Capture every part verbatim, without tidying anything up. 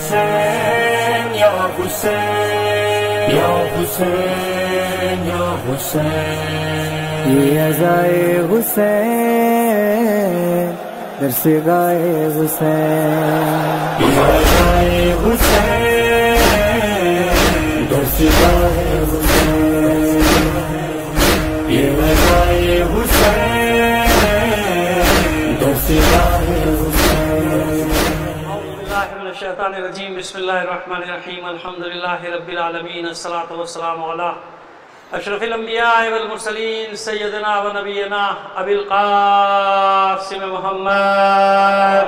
حسین یا حسین یا حسین یا حسین، یہ ازائے حسین در سے گائے حسین، یہ ازائے حسین در سے گائے حسین، یہ ازائے حسین در سے گائے حسین۔ الشیطان الرجیم، بسم اللہ الرحمن الرحیم، الحمدللہ رب العالمین، الصلاة والسلام علی اشرف الانبیاء والمرسلین، سیدنا و نبینا ابی القاسم محمد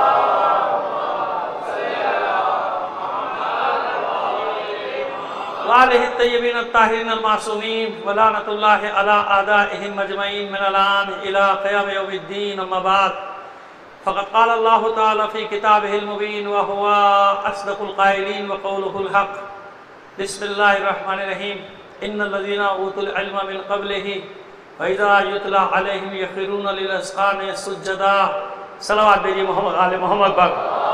وآلہ الطیبین الطاہرین المعصومین، ولعنۃ اللہ علی اعدائہم اجمعین من الآن الی قیام یوم الدین، اما بعد فقد قال اللہ تعالی فی کتابہ المبین وہو اصدق القائلین وقولہ الحق۔ بسم اللہ الرحمن الرحیم، ان الذین اوتوا العلم من قبلہ واذا یتلی علیہم یخرون للاذقان سجدا۔ صلوات بھیجیے محمد آل محمد پر۔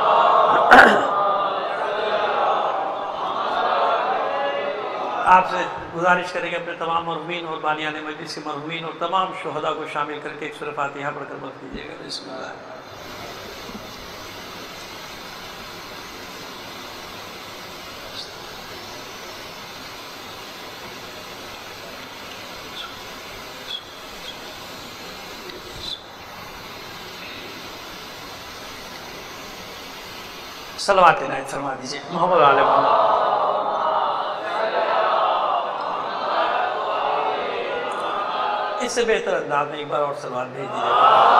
آپ سے گزارش کریں گے اپنے تمام مرحومین اور بانیان مجلس کے مرحومین اور تمام شہداء کو شامل کر کے ایک سورہ فاتحہ پڑھ کر مدد کیجیے گا۔ بسم اللہ۔ صلوات عنایت فرما دیجیے محمد آل محمد۔ اس سے بہتر انداز میں ایک بار اور صلوات بھیج دیجیے۔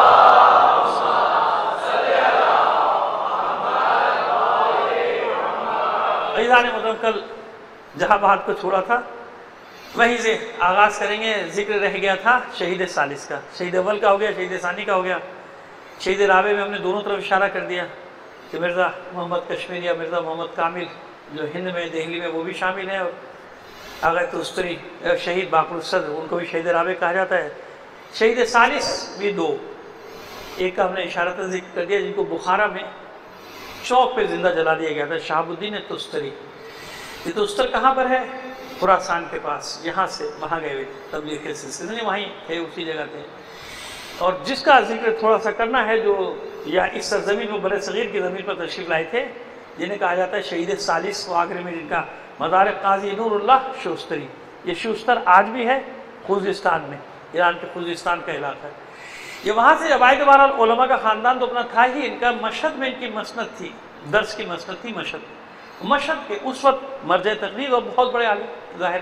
عزیزان محترم، کل جہاں بات کو چھوڑا تھا وہیں سے آغاز کریں گے۔ ذکر رہ گیا تھا شہید ثالث کا، شہید اول کا ہو گیا، شہید ثانی کا ہو گیا۔ شہید رابع میں ہم نے دونوں طرف اشارہ کر دیا کہ مرزا محمد کشمیر یا مرزا محمد کامل جو ہند میں دہلی میں وہ بھی شامل ہیں، اور آغا توستری شہید باقر الصدر ان کو بھی شہید رابع کہا جاتا ہے۔ شہید ثالث بھی دو، ایک کا ہم نے اشارہ ذکر کر دیا جن کو بخارا میں چوک پہ زندہ جلا دیا گیا تھا، شہاب الدین توستری۔ یہ توستر کہاں پر ہے؟ خراسان کے پاس، یہاں سے وہاں گئے ہوئے تبلیغ کے سلسلے میں، وہیں تھے، اسی جگہ تھے۔ اور جس کا ذکر تھوڑا سا کرنا ہے جو یا اس سرزمین میں بر صغیر کی زمین پر تشریف لائے تھے، جنہیں کہا جاتا ہے شہید ثالث، و آگرے میں جن کا مزار قاضی نور اللہ شوستری۔ یہ شوستر آج بھی ہے خوزستان میں، ایران کے خوزستان کا علاقہ ہے۔ یہ وہاں سے عبائد بہرحال علماء کا خاندان تو اپنا تھا ہی، ان کا مشہد میں ان کی مسند تھی، درس کی مسند تھی مشہد۔ مشہد کے اس وقت مرجع تقلید اور بہت بڑے عالم، ظاہر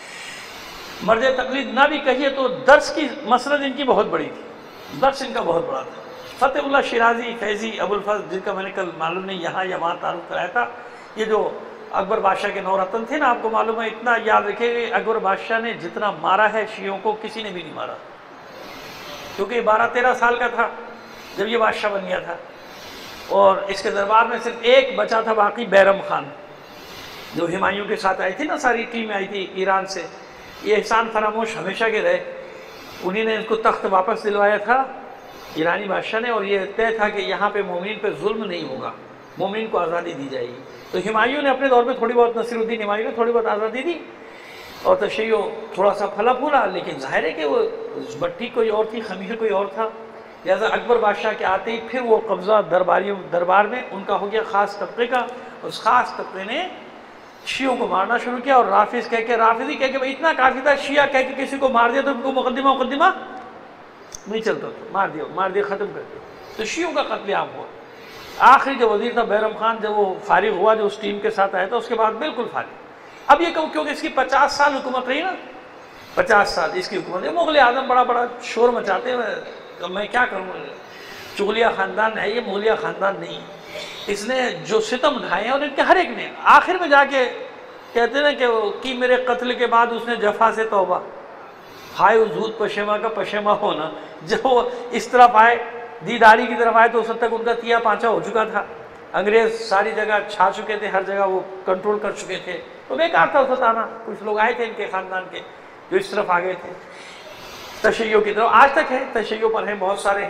مرجع تقلید نہ بھی کہیے تو درس کی مسند ان کی بہت بڑی تھی، درس ان کا بہت بڑا تھا۔ فتح اللہ شیرازی، فیضی، ابو الفضل، جن کا میں نے کل معلوم نہیں یہاں یا وہاں تعارف کرایا تھا، یہ جو اکبر بادشاہ کے نو رتن تھے نا، آپ کو معلوم ہے، اتنا یاد رکھے کہ اکبر بادشاہ نے جتنا مارا ہے شیعوں کو کسی نے بھی نہیں مارا، کیونکہ یہ بارہ تیرہ سال کا تھا جب یہ بادشاہ بن گیا تھا، اور اس کے دربار میں صرف ایک بچا تھا باقی، بیرم خان، جو ہمایوں کے ساتھ آئی تھی نا، ساری ٹیم آئی تھی ایران سے۔ یہ احسان فراموش ہمیشہ کے رہے، انہی نے ان کو تخت واپس دلوایا تھا ایرانی بادشاہ نے، اور یہ طے تھا کہ یہاں پہ مومنین پہ ظلم نہیں ہوگا، مومنین کو آزادی دی جائے گی۔ تو ہمایوں نے اپنے دور میں تھوڑی بہت، نصیر الدین ہمایوں نے تھوڑی بہت آزادی دی، اور تشیع تھوڑا سا پھلا پھولا، لیکن ظاہر ہے کہ وہ بٹی کوئی اور تھی، خمیر کوئی اور تھا، لہٰذا اکبر بادشاہ کے آتے ہی پھر وہ قبضہ درباریوں دربار میں ان کا ہو گیا خاص طبقے کا۔ اس خاص طبقے نے شیعوں کو مارنا شروع کیا، اور رافض کہہ کے، رافضی کہہ کے بھائی اتنا کافی تھا، شیعہ کہہ کے کسی کو مار دیا تو ان کو مقدمہ مقدمہ نہیں چلتا تھا، مار دیا مار دیا ختم کر دیا، تو شیعوں کا قتل عام ہوا۔ آخری جو وزیر تھا بیرم خان، جب وہ فارغ ہوا، جو اس ٹیم کے ساتھ آیا تھا، اس کے بعد بالکل فارغ۔ اب یہ کہوں کیونکہ اس کی پچاس سال حکومت رہی نا، پچاس سال اس کی حکومت ہے، مغل اعظم بڑا بڑا شور مچاتے ہیں، میں کیا کروں، چغلیہ خاندان ہے یہ، مغلیہ خاندان نہیں۔ اس نے جو ستم ڈھائے ہیں، اور ان کے ہر ایک نے آخر میں جا کے کہتے ہیں کہ کی میرے قتل کے بعد اس نے جفا سے توبہ، ہائے حضور پشیما کا پشیما ہونا، جب وہ اس طرف آئے، دیداری کی طرف آئے، تو اس وقت تک ان کا تیا پانچا ہو چکا تھا، انگریز ساری جگہ چھا چکے تھے، ہر جگہ وہ کنٹرول کر چکے تھے، تو بیکار تھا اس وقت آنا۔ کچھ لوگ آئے تھے ان کے خاندان کے جو اس طرف آ گئے تھے تشیع کی طرف، آج تک ہے تشیع پر ہیں، بہت سارے ہیں،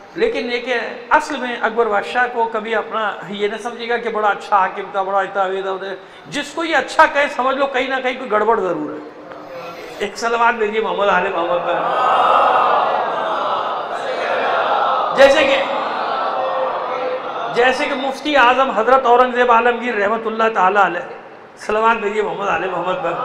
لیکن یہ کہ اصل میں اکبر بادشاہ کو کبھی اپنا یہ نہ سمجھے گا کہ بڑا اچھا حاکم تھا، بڑا اتنا، جس کو یہ اچھا کہے سمجھ لو کہیں نہ کہیں کوئی گڑبڑ ضرور ہے۔ ایک صلوات بھیجیے محمد آل محمد پر۔ جیسے کہ جیسے کہ مفتی اعظم حضرت اورنگزیب عالمگیر رحمۃ اللہ تعالی علیہ، صلوات بھیجیے محمد آل محمد پر۔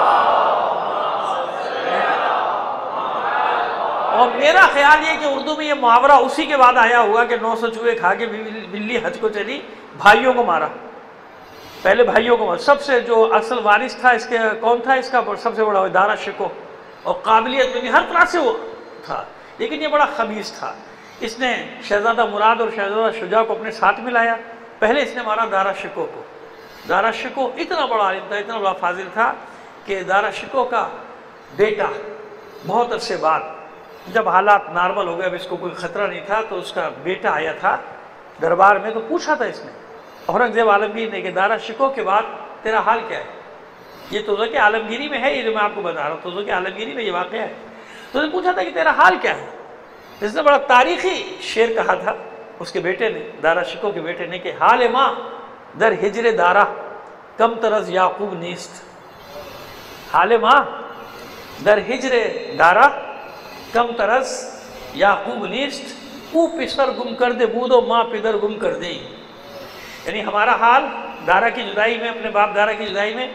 اور میرا خیال یہ کہ اردو میں یہ محاورہ اسی کے بعد آیا ہوا کہ نو سو چوہے کھا کے بلی حج کو چلی، بھائیوں کو مارا، پہلے بھائیوں کو مارا۔ سب سے جو اصل وارث تھا اس کے کون تھا، اس کا سب سے بڑا دارا شکو، اور قابلیت میں بھی ہر طرح سے وہ تھا، لیکن یہ بڑا خبیث تھا۔ اس نے شہزادہ مراد اور شہزادہ شجاع کو اپنے ساتھ میں لایا، پہلے اس نے مارا دارا شکو کو۔ دارا شکو اتنا بڑا عالم تھا، اتنا بڑا فاضل تھا کہ دارا شکو کا بیٹا بہت عرصے بعد جب حالات نارمل ہو گئے، اب اس کو کوئی خطرہ نہیں تھا، تو اس کا بیٹا آیا تھا دربار میں، تو پوچھا تھا اس نے اورنگزیب عالمگیر نے کہ دارا شکو کے بعد تیرا حال کیا ہے؟ یہ تزک عالمگیری میں ہے، یہ جو میں آپ کو بتا رہا ہوں، تزک عالمگیری میں یہ واقعہ ہے۔ تو اس نے پوچھا تھا کہ تیرا حال کیا ہے؟ اس نے بڑا تاریخی شعر کہا تھا اس کے بیٹے نے، دارا شکو کے بیٹے نے، کہ حال ماں در ہجر دارا کم ترز یعقوب نیست۔ حال ماں در ہجر دارا کم ترز یعقوب نیست، او پسر گم کر دے بودو ماں پدر گم کر دے۔ یعنی ہمارا حال دارا کی جدائی میں، اپنے باپ دارا کی جدائی میں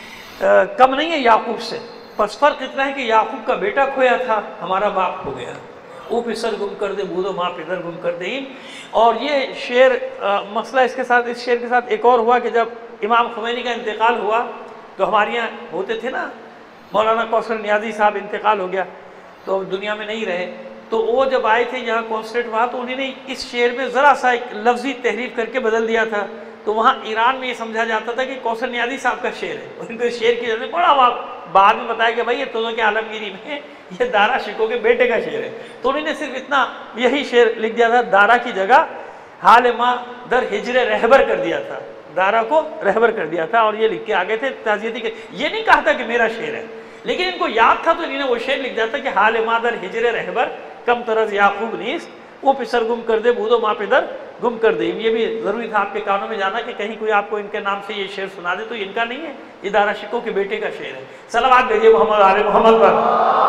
کم نہیں ہے یعقوب سے، بس فرق اتنا ہے کہ یعقوب کا بیٹا کھویا تھا، ہمارا باپ کھو گیا۔ او پسر گم کر دے بودو ماں پدر گم کر دے۔ اور یہ شعر مسئلہ اس کے ساتھ، اس شعر کے ساتھ ایک اور ہوا کہ جب امام خمینی کا انتقال ہوا تو ہمارے یہاں ہوتے تھے نا، مولانا کوثر نیازی صاحب انتقال ہو گیا تو دنیا میں نہیں رہے، تو وہ جب آئے تھے یہاں کانسلیٹ وہاں، تو انہوں نے اس شعر میں ذرا سا ایک لفظی تحریف کر کے بدل دیا تھا، تو وہاں ایران میں یہ سمجھا جاتا تھا کہ کوثر نیازی صاحب کا شعر ہے، ان کو شعر کی وجہ سے بڑا بعد میں بتایا کہ بھائی یہ تزک عالمگیری میں یہ دارا شکو کے بیٹے کا شعر ہے، تو انہوں نے صرف اتنا یہی شعر لکھ دیا تھا، دارا کی جگہ حال ماں در ہجر رہبر کر دیا تھا، دارا کو رہبر کر دیا تھا، اور یہ لکھ کے آگے تھے تعزیتی کے، یہ نہیں کہا تھا کہ میرا شعر ہے، لیکن ان کو یاد تھا تو انہوں نے وہ شعر لکھ دیا تھا کہ حال ماں در ہجر رہبر کم ترز یعقوب نیست، وہ پسر گم کر دے بودو ماں پدر گم کر دے۔ یہ بھی ضروری تھا آپ کے کانوں میں جانا کہ کہیں کوئی آپ کو ان کے نام سے یہ شعر سنا دے تو ان کا نہیں ہے، یہ دارا شکو کے بیٹے کا شعر ہے۔ صلوات بھیجیے محمد آل محمد پر۔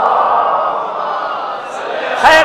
خیر،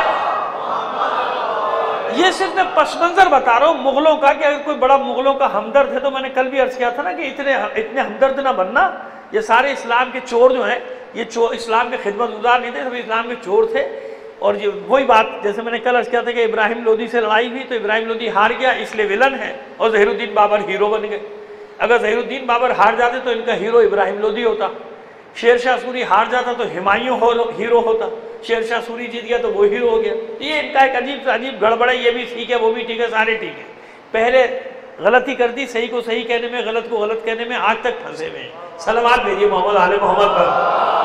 یہ صرف میں پس منظر بتا رہا ہوں مغلوں کا، کہ اگر کوئی بڑا مغلوں کا ہمدرد ہے تو میں نے کل بھی عرض کیا تھا نا کہ اتنے اتنے ہمدرد نہ بننا، یہ سارے اسلام کے چور جو ہیں یہ چور اسلام کے خدمت گزار نہیں تھے، سب اسلام کے چور تھے۔ اور یہ وہی بات جیسے میں نے کل عرض کیا تھا کہ ابراہیم لودھی سے لڑائی ہوئی تو ابراہیم لودھی ہار گیا اس لیے ولن ہے، اور ظہیر الدین بابر ہیرو بن گئے۔ اگر ظہیر الدین بابر ہار جاتے تو ان کا ہیرو ابراہیم لودھی ہوتا، شیر شاہ سوری ہار جاتا تو ہمایوں ہیرو ہوتا، شیر شاہ سوری جیت گیا تو وہ ہیرو ہو گیا۔ یہ ان کا ایک عجیب سے عجیب گڑبڑ ہے، یہ بھی ٹھیک ہے وہ بھی ٹھیک ہے، سارے ٹھیک ہے، پہلے غلطی کر دی، صحیح کو صحیح کہنے میں، غلط کو غلط کہنے میں آج تک پھنسے ہوئے ہیں۔ صلوات بھیجیے محمد آل محمد پر،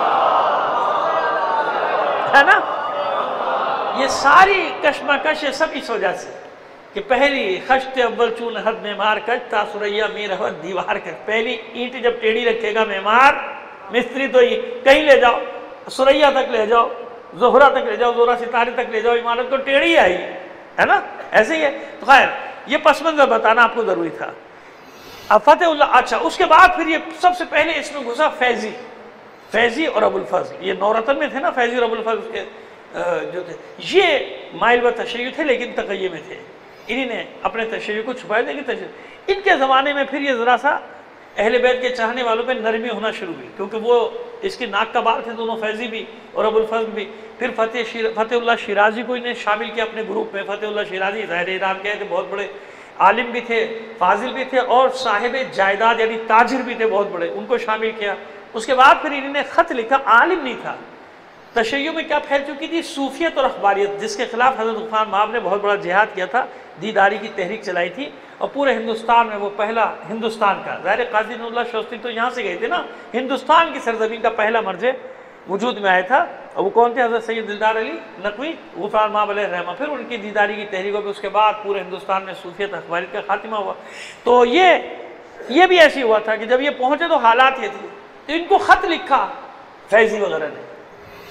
ہے نا؟ یہ ساری کشمکش ہے سب اس وجہ سے کہ پہلی خشت اول چون حد معمار کج تا سریا میں رہت دیوار کج۔ پہلی اینٹ جب ٹیڑھی رکھے گا معمار مستری تو یہ کہیں لے جاؤ، سریا تک لے جاؤ، زہرہ تک لے جاؤ، زہرہ ستارے تک لے جاؤ، عمارت تو ٹیڑھی آئی ہے نا، ایسے ہی ہے۔ تو خیر یہ پس منظر بتانا آپ کو ضروری تھا۔ اب فتح اللہ، اچھا اس کے بعد پھر یہ سب سے پہلے اس میں گھسا فیضی، فیضی اور ابو الفضل، یہ نورتن میں تھے نا فیضی اور ابو الفضل کے جو تھے، یہ مائل و تشیع تھے لیکن تقیہ میں تھے، انہی نے اپنے تشیع کو چھپائے تھے کہ تشیع۔ ان کے زمانے میں پھر یہ ذرا سا اہل بیت کے چاہنے والوں پہ نرمی ہونا شروع ہوئی، کیونکہ وہ اس کی ناک کا بال تھے دونوں، فیضی بھی اور ابو الفضل بھی۔ پھر فتح شیر فتح اللہ شیرازی کو انہیں شامل کیا اپنے گروپ میں۔ فتح اللہ شیرازی ظاہر ایران کے تھے، بہت بڑے عالم بھی تھے، فاضل بھی تھے، اور صاحب جائیداد یعنی تاجر بھی تھے بہت بڑے، ان کو شامل کیا۔ اس کے بعد پھر انہوں نے خط لکھا، عالم نہیں تھا، تشیع میں کیا پھیل چکی تھی، صوفیت اور اخباریت، جس کے خلاف حضرت عثمان مآب نے بہت بڑا جہاد کیا تھا، دیداری کی تحریک چلائی تھی، اور پورے ہندوستان میں وہ پہلا، ہندوستان کا ظاہر قاضی نور اللہ شوستی تو یہاں سے گئے تھے نا، ہندوستان کی سرزمین کا پہلا مرجع وجود میں آیا تھا، اور وہ کون تھے؟ حضرت سید دلدار علی نقوی غفران مآب علیہ الرحمہ۔ پھر ان کی دیداری کی تحریکوں پہ اس کے بعد پورے ہندوستان میں صوفیت اخباریت کا خاتمہ ہوا۔ تو یہ یہ بھی ایسی ہوا تھا کہ جب یہ پہنچے تو حالات یہ تھے، تو ان کو خط لکھا فیضی وغیرہ نے،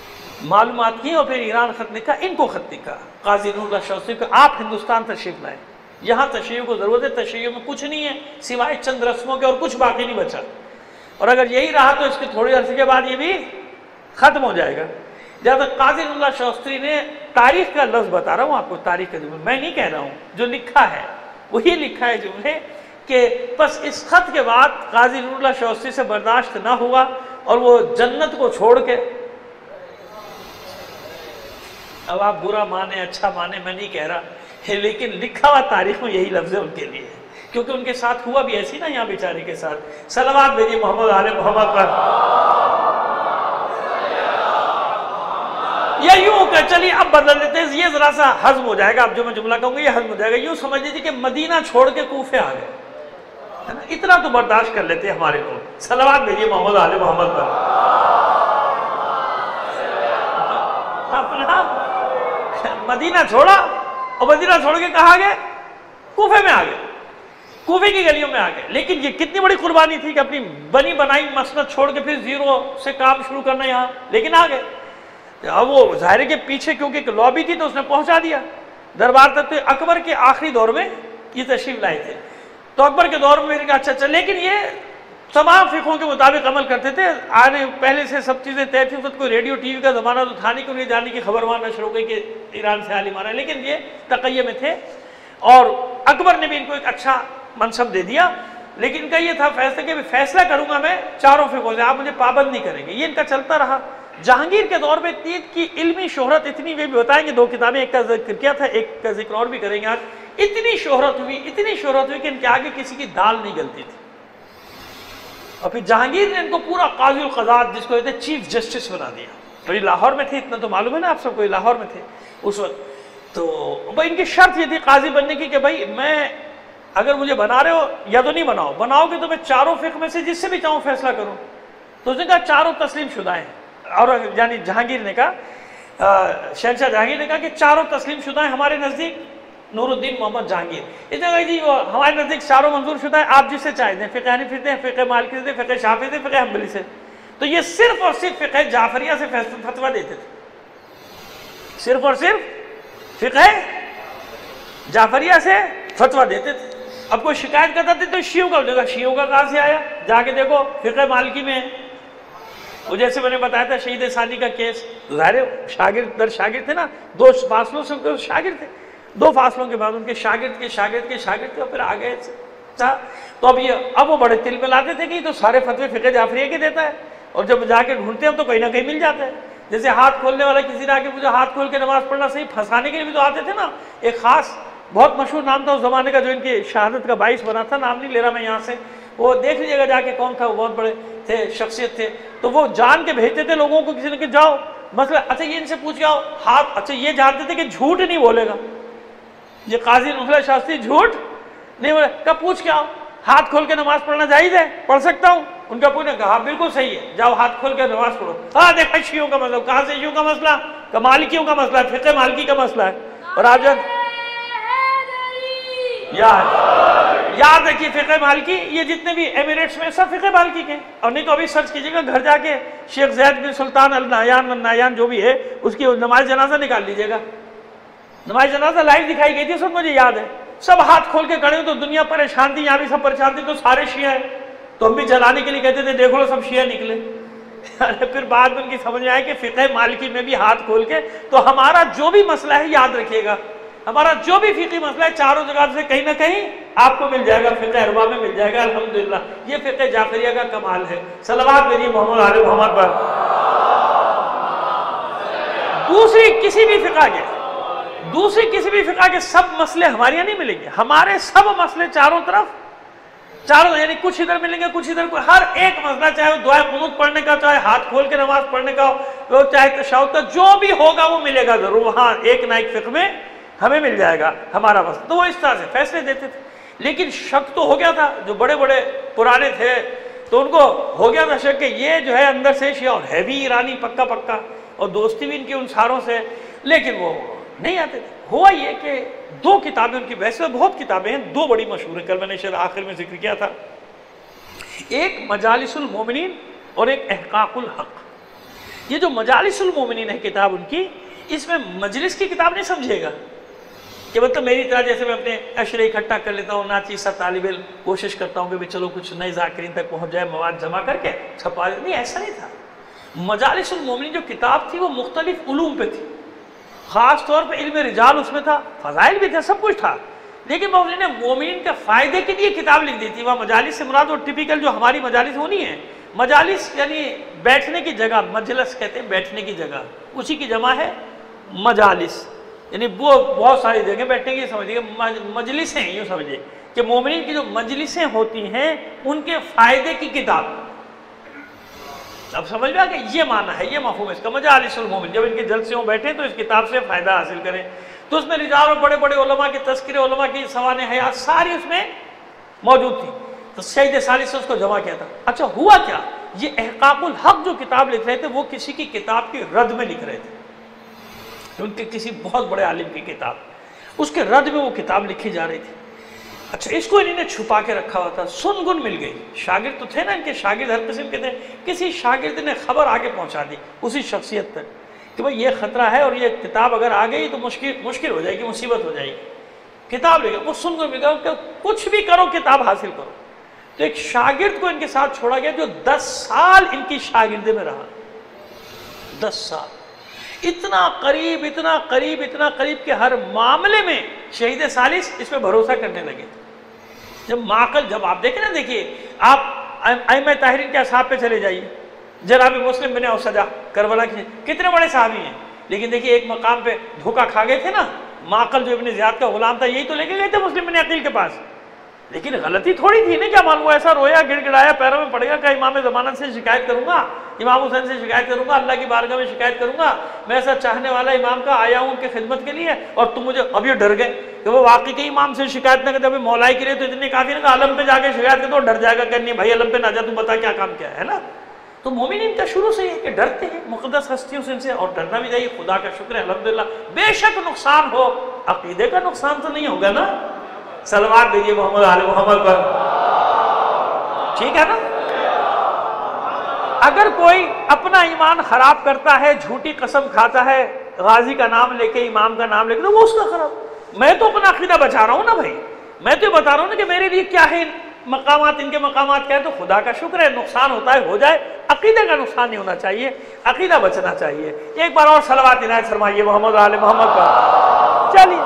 معلومات کی اور پھر ایران خط لکھا، ان کو خط لکھا قاضی نور اللہ شاہ صاحب کو، آپ ہندوستان تشریف لائیں، یہاں تشریح کو ضرورت ہے، تشریح میں کچھ نہیں ہے سوائے چند رسموں کے اور کچھ باقی نہیں بچا، اور اگر یہی رہا تو اس کے تھوڑی عرصے کے بعد یہ بھی ختم ہو جائے گا۔ جہاں تک قاضی نور اللہ شاستری نے تاریخ کا لفظ بتا رہا ہوں آپ کو، تاریخ کا جملہ میں نہیں کہہ رہا ہوں، جو لکھا ہے وہی لکھا ہے جملے کہ بس اس خط کے بعد قاضی نور اللہ شاستری سے برداشت نہ ہوا اور وہ جنت کو چھوڑ کے، اب آپ برا مانے اچھا مانے میں نہیں کہہ رہا، لیکن لکھا ہوا تاریخ میں یہی لفظ ہے ان کے لیے، کیونکہ ان کے ساتھ ہوا بھی ایسی نا یہاں بیچارے کے ساتھ۔ صلوات بھیجیے محمد آل محمد پر۔ یا یوں کہ چلیے اب بدل دیتے ہیں، یہ ذرا سا ہضم ہو جائے گا، اب جو میں جملہ کہوں گا یہ ہضم ہو جائے گا، یوں سمجھ لیجیے کہ مدینہ چھوڑ کے کوفے آ گئے، اتنا تو برداشت کر لیتے ہیں ہمارے لوگ۔ صلوات بھیجیے محمد آل محمد پر۔ اپنا مدینہ چھوڑا اور مدینہ چھوڑ کے کہاں گئے؟ کوفے میں آ گئے، کوفے کی گلیوں میں آ گئے۔ لیکن یہ کتنی بڑی قربانی تھی کہ اپنی بنی بنائی مسند چھوڑ کے پھر زیرو سے کام شروع کرنا یہاں، لیکن آ گئے۔ اب وہ ظاہر کے پیچھے کیونکہ ایک لابی تھی تو اس نے پہنچا دیا دربار تک۔ تو اکبر کے آخری دور میں یہ تشریف لائے تھے، تو اکبر کے دور میں میں نے کہا اچھا اچھا، لیکن یہ تمام فقہوں کے مطابق عمل کرتے تھے، آنے پہلے سے سب چیزیں طے تھیں، کوئی ریڈیو ٹی وی کا زمانہ تو تھا نہیں کہ انہیں جاننے کی خبر وہاں نشر ہو گئی کہ ایران سے عالم آ رہا ہے، لیکن یہ تقیہ میں تھے اور اکبر نے بھی ان کو ایک اچھا منصب دے دیا۔ لیکن ان کا یہ تھا فیصلہ کہ فیصلہ کروں گا میں چاروں فقہوں سے، آپ مجھے پابند نہیں کریں گے، یہ ان کا چلتا رہا۔ جہانگیر کے دور میں تیت کی علمی شہرت اتنی، وہ بھی بتائیں گے، دو کتابیں، ایک کا ذکر کیا تھا، ایک کا ذکر اور بھی کریں گے آج، اتنی شہرت ہوئی اتنی شہرت ہوئی کہ ان کے آگے کسی کی دال نہیں گلتی تھی۔ اور پھر جہانگیر نے ان کو پورا قاضی القضات جس کو کہتے ہیں چیف جسٹس بنا دیا، اور یہ لاہور میں تھے، اتنا تو معلوم ہے نا آپ سب کو، لاہور میں تھے اس وقت۔ تو بھائی ان کی شرط یہ تھی قاضی بننے کی کہ بھائی میں اگر مجھے بنا رہے ہو یا تو نہیں بناؤ، بناؤ گے تو میں چاروں فقہ میں سے جس سے بھی چاہوں فیصلہ کروں۔ تو اس نے کہا چاروں تسلیم شدہ ہیں، اور یعنی جہانگیر نے کہا، شہنشاہ جہانگیر نے کہا کہ چاروں تسلیم شدہ ہیں ہمارے نزدیک، نور الدین محمد جہانگیر۔ اس نے کہا جی وہ ہمارے نزدیک چاروں منظور شدہ ہیں، آپ جس سے چاہے دیں، فقہ حنفی دیں، فقہ مالکی سے، فقہ شافعی سے، فقہ حنبلی سے۔ تو یہ صرف اور صرف فقہ جعفریہ سے فتویٰ دیتے تھے، صرف اور صرف فقہ جعفریہ سے فتویٰ دیتے تھے۔ اب کوئی شکایت کرتا تھا تو شیعوں کا، کہا شیعوں کا کہاں سے آیا، جا کے دیکھو فقہ مالکی میں ہے۔ وہ جیسے میں نے بتایا تھا شہید ثانی کا کیس، ظاہر شاگرد در شاگرد تھے نا، دو فاصلوں سے ان کے شاگرد تھے، دو فاصلوں کے بعد ان کے شاگرد کے شاگرد کے شاگرد کے، اور پھر آگے تھا۔ تو اب یہ اب وہ بڑے تل ملاتے تھے کہ تو سارے فتوے فقہ جعفریہ کے دیتا ہے، اور جب جا کے ڈھونڈتے ہیں تو کہیں نہ کہیں مل جاتا ہے۔ جیسے ہاتھ کھولنے والا کسی نے آ کے مجھے ہاتھ کھول کے نماز پڑھنا صحیح، پھنسانے کے لیے بھی تو آتے تھے نا، ایک خاص بہت مشہور نام تھا اس زمانے کا جو ان کی شہادت کا باعث بنا تھا، نام نہیں لے رہا میں یہاں سے، وہ دیکھ لیجیے گا جا کے کون تھا، وہ بہت بڑے تھے، شخصیت تھے۔ تو وہ جان کے بھیجتے تھے لوگوں کو، کسی نے کہ جاؤ مسئلہ، اچھا یہ ان سے پوچھ کے آؤ ہاتھ، اچھا یہ جانتے تھے کہ جھوٹ نہیں بولے گا، یہ قاضی نور اللہ شاستری جھوٹ نہیں بولے، کب پوچھ کے آؤ ہاتھ کھول کے نماز پڑھنا جائز ہے، پڑھ سکتا ہوں؟ ان کا پوچھنے کہا بالکل صحیح ہے، جاؤ ہاتھ کھول کے نماز پڑھو۔ ہاں دیکھا شیعوں کا مسئلہ، کہاں سے شیعوں کا مسئلہ، کہ مالکیوں کا مسئلہ ہے، فقہ مالکی کا مسئلہ ہے۔ اور آپ جب یاد یاد رکھیے فقہ مالکی، یہ جتنے بھی ایمریٹس میں سب فقہ مالکی کے، اور نہیں تو ابھی سرچ کیجئے گا گھر جا کے، شیخ زید بن سلطان النایان النایان جو بھی ہے اس کی نماز جنازہ نکال لیجئے گا، نماز جنازہ لائیو دکھائی گئی تھی، سب مجھے یاد ہے، سب ہاتھ کھول کے کھڑے ہو، تو دنیا پریشان تھی، یہاں بھی سب پریشان تھی، تو سارے شیعہ ہیں، تو ہم بھی جلانے کے لیے کہتے تھے دیکھ لو سب شیعہ نکلے۔ پھر بعد میں ان کی سمجھ میں آئے کہ فقہ مالکی میں بھی ہاتھ کھول کے، تو ہمارا جو بھی مسئلہ ہے یاد رکھیے گا، ہمارا جو بھی فقہی مسئلہ ہے چاروں جگہ سے کہیں نہ کہیں آپ کو مل جائے گا، فقہ اربع میں مل جائے گا، الحمدللہ۔ یہ فقہ جعفریہ کا کمال ہے۔ صلوات بھیجیے محمد آل محمد پر۔ دوسری کسی بھی فقہ کے دوسری کسی بھی فقہ کے سب مسئلے ہمارے یہاں نہیں ملیں گے، ہمارے سب مسئلے چاروں طرف، چاروں یعنی کچھ ادھر ملیں گے کچھ ادھر، ہر ایک مسئلہ، چاہے وہ دعائے قنوت پڑھنے کا، چاہے ہاتھ کھول کے نماز پڑھنے کا ہو، چاہے تشہد کا، جو بھی ہوگا وہ ملے گا ضرور، وہاں ایک نہ ایک فقہ میں ہمیں مل جائے گا ہمارا مسئلہ۔ تو وہ اس طرح سے فیصلے دیتے تھے، لیکن شک تو ہو گیا تھا، جو بڑے بڑے پرانے تھے تو ان کو ہو گیا تھا شک کہ یہ جو ہے اندر سے شیعہ، اور ہے بھی ایرانی پکا پکا، اور دوستی بھی ان کی ان ساروں سے، لیکن وہ نہیں آتے تھے۔ ہوا یہ کہ دو کتابیں ان کی، ویسے بہت کتابیں ہیں، دو بڑی مشہور ہیں، کل میں نے شاید آخر میں ذکر کیا تھا، ایک مجالس المومنین اور ایک احقاق الحق۔ یہ جو مجالس المومنین ہے کتاب ان کی، اس میں مجلس کی کتاب نہیں سمجھے گا کہ مطلب میری طرح جیسے میں اپنے عشرے اکٹھا کر لیتا ہوں، ناچی سا طالب علم کوشش کرتا ہوں کہ بھی چلو کچھ نئے ذاکرین تک پہنچ جائے، مواد جمع کر کے چھپا نہیں، ایسا نہیں تھا۔ مجالس المومنین جو کتاب تھی وہ مختلف علوم پہ تھی، خاص طور پہ علم رجال اس میں تھا، فضائل بھی تھا، سب کچھ تھا، لیکن مومنین نے مومنین کے فائدے کے لیے کتاب لکھ دی تھی۔ وہاں مجالس سے مراد وہ ٹپیکل جو ہماری مجالس ہونی ہے، مجالس یعنی بیٹھنے کی جگہ، مجلس کہتے ہیں بیٹھنے کی جگہ، اسی کی جمع ہے مجالس، یعنی وہ بہت ساری جگہ بیٹھنے کی سمجھیے، مجلسیں یوں سمجھیے کہ مومنین کی جو مجلسیں ہوتی ہیں ان کے فائدے کی کتاب۔ اب سمجھ میں آ کہ یہ معنی ہے، یہ مفہوم ہے اس کا، مجالس المومن، جب ان کے جلسوں بیٹھیں تو اس کتاب سے فائدہ حاصل کریں۔ تو اس میں رجال اور بڑے بڑے علماء کے تذکرے، علماء کی سوانح حیات ساری اس میں موجود تھی، تو شہید ثالث سے اس کو جمع کیا تھا۔ اچھا ہوا کیا، یہ احقاق الحق جو کتاب لکھ رہے تھے وہ کسی کی کتاب کی رد میں لکھ رہے تھے، ان کے کسی بہت بڑے عالم کی کتاب، اس کے رد میں وہ کتاب لکھی جا رہی تھی۔ اچھا اس کو انہوں نے چھپا کے رکھا ہوا تھا، سن گن مل گئی، شاگرد تو تھے نا ان کے، شاگرد ہر قسم کے تھے، کسی شاگرد نے خبر آگے پہنچا دی اسی شخصیت تک کہ بھئی یہ خطرہ ہے اور یہ کتاب اگر آ گئی تو مشکل مشکل ہو جائے گی، مصیبت ہو جائے گی، کتاب لے گا، وہ سن گن مل گیا کہ کچھ بھی کرو کتاب حاصل کرو۔ تو ایک شاگرد کو ان کے ساتھ چھوڑا گیا جو دس سال ان کی شاگردے میں رہا، دس سال، اتنا قریب اتنا قریب اتنا قریب کہ ہر معاملے میں شہید ثالث اس پہ بھروسہ کرنے لگے۔ جب معقل، جب آپ دیکھیں نا، دیکھیے آپ ائمہ طاہرین کے اصحاب پہ چلے جائیے، جناب مسلم بن اوسجہ کربلا کے کتنے بڑے صحابی ہیں، لیکن دیکھیے ایک مقام پہ دھوکہ کھا گئے تھے نا، معقل جو ابن زیاد کا غلام تھا یہی تو لے کے گئے تھے مسلم بن عقیل کے پاس، لیکن غلطی تھوڑی تھی نا، کیا معلوم ایسا رویا گڑ گڑایا پیروں میں پڑے گا کہ امام ضمانت سے شکایت کروں گا، امام حسین سے شکایت کروں گا، اللہ کی بارگاہ میں شکایت کروں گا، میں ایسا چاہنے والا امام کا آیا ہوں ان کی خدمت کے لیے، اور تم مجھے اب یہ ڈر گئے کہ وہ واقعی کے امام سے شکایت نہ کرتے، ابھی مولائی کے لیے تو اتنے کافی نہ کہ علم پہ جا کے شکایت کرتے، وہ ڈر جائے گا کہ نہیں بھائی علم پہ نہ جا، تم بتا کیا کام کیا ہے نا۔ تو مومنین کا شروع سے یہ کہ ڈرتے ہیں مقدس ہستیوں سے، ان سے، اور ڈرنا بھی چاہیے، خدا کا شکر ہے الحمدللہ، بے شک نقصان ہو، عقیدے کا نقصان تو نہیں ہوگا نا، صلوات دیجیے محمد آل محمد پر، ٹھیک ہے نا۔ اگر کوئی اپنا ایمان خراب کرتا ہے، جھوٹی قسم کھاتا ہے، غازی کا نام لے کے، امام کا نام لے کے، تو وہ اس کا خراب، میں تو اپنا عقیدہ بچا رہا ہوں نا بھائی، میں تو یہ بتا رہا ہوں نا کہ میرے لیے کیا ہے مقامات، ان کے مقامات کیا ہے، تو خدا کا شکر ہے، نقصان ہوتا ہے ہو جائے، عقیدے کا نقصان نہیں ہونا چاہیے، عقیدہ بچنا چاہیے۔ ایک بار اور صلوات عنایت فرمائیے محمد آل محمد پر، چلیے۔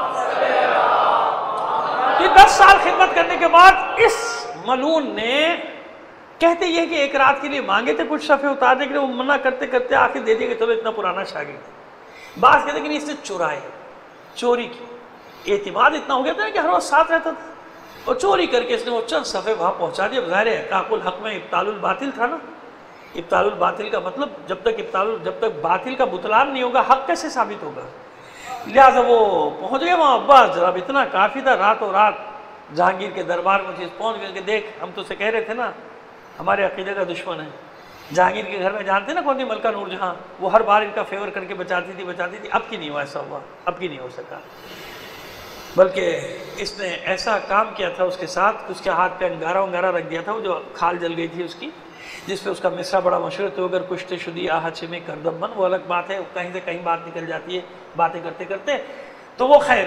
یہ دس سال خدمت کرنے کے بعد اس ملعون نے، کہتے یہ کہ ایک رات کے لیے مانگے تھے کچھ صفحے اتارنے کے لیے، وہ منع کرتے کرتے آخر دے دیے کہ چلو اتنا پرانا شاگرد ہے، بعض کہتے کہ اس نے چورائے، چوری کی، اعتماد اتنا ہو گیا تھا کہ ہر وقت ساتھ رہتا تھا، اور چوری کر کے اس نے وہ چند صفحے وہاں پہنچا دیا۔ ظاہر ہے احقاق الحق میں ابطال الباطل تھا نا، ابطال الباطل کا مطلب جب تک ابطال جب تک باطل کا بطلان نہیں ہوگا حق کیسے ثابت ہوگا، لہٰذا وہ پہنچ گیا وہاں، بس جناب اتنا کافی تھا، راتوں رات جہانگیر کے دربار میں چیز پہنچ گئے کہ دیکھ ہم تو سے کہہ رہے تھے نا ہمارے عقیدے کا دشمن ہے۔ جہانگیر کے گھر میں جانتے نا کون تھی، ملکہ نور جہاں، وہ ہر بار ان کا فیور کر کے بچاتی تھی بچاتی تھی، اب کی نہیں ہوا ایسا ہوا، اب کی نہیں ہو سکا، بلکہ اس نے ایسا کام کیا تھا اس کے ساتھ، اس کے ہاتھ پہ انگارہ انگارہ رکھ دیا تھا، وہ جو کھال جل گئی تھی اس کی، جس پہ اس کا مصرع بڑا مشہور تو اگر کشتے شدی آہچ میں کردم من، وہ الگ بات ہے، کہیں سے کہیں بات نکل جاتی ہے باتیں کرتے کرتے، تو وہ خیر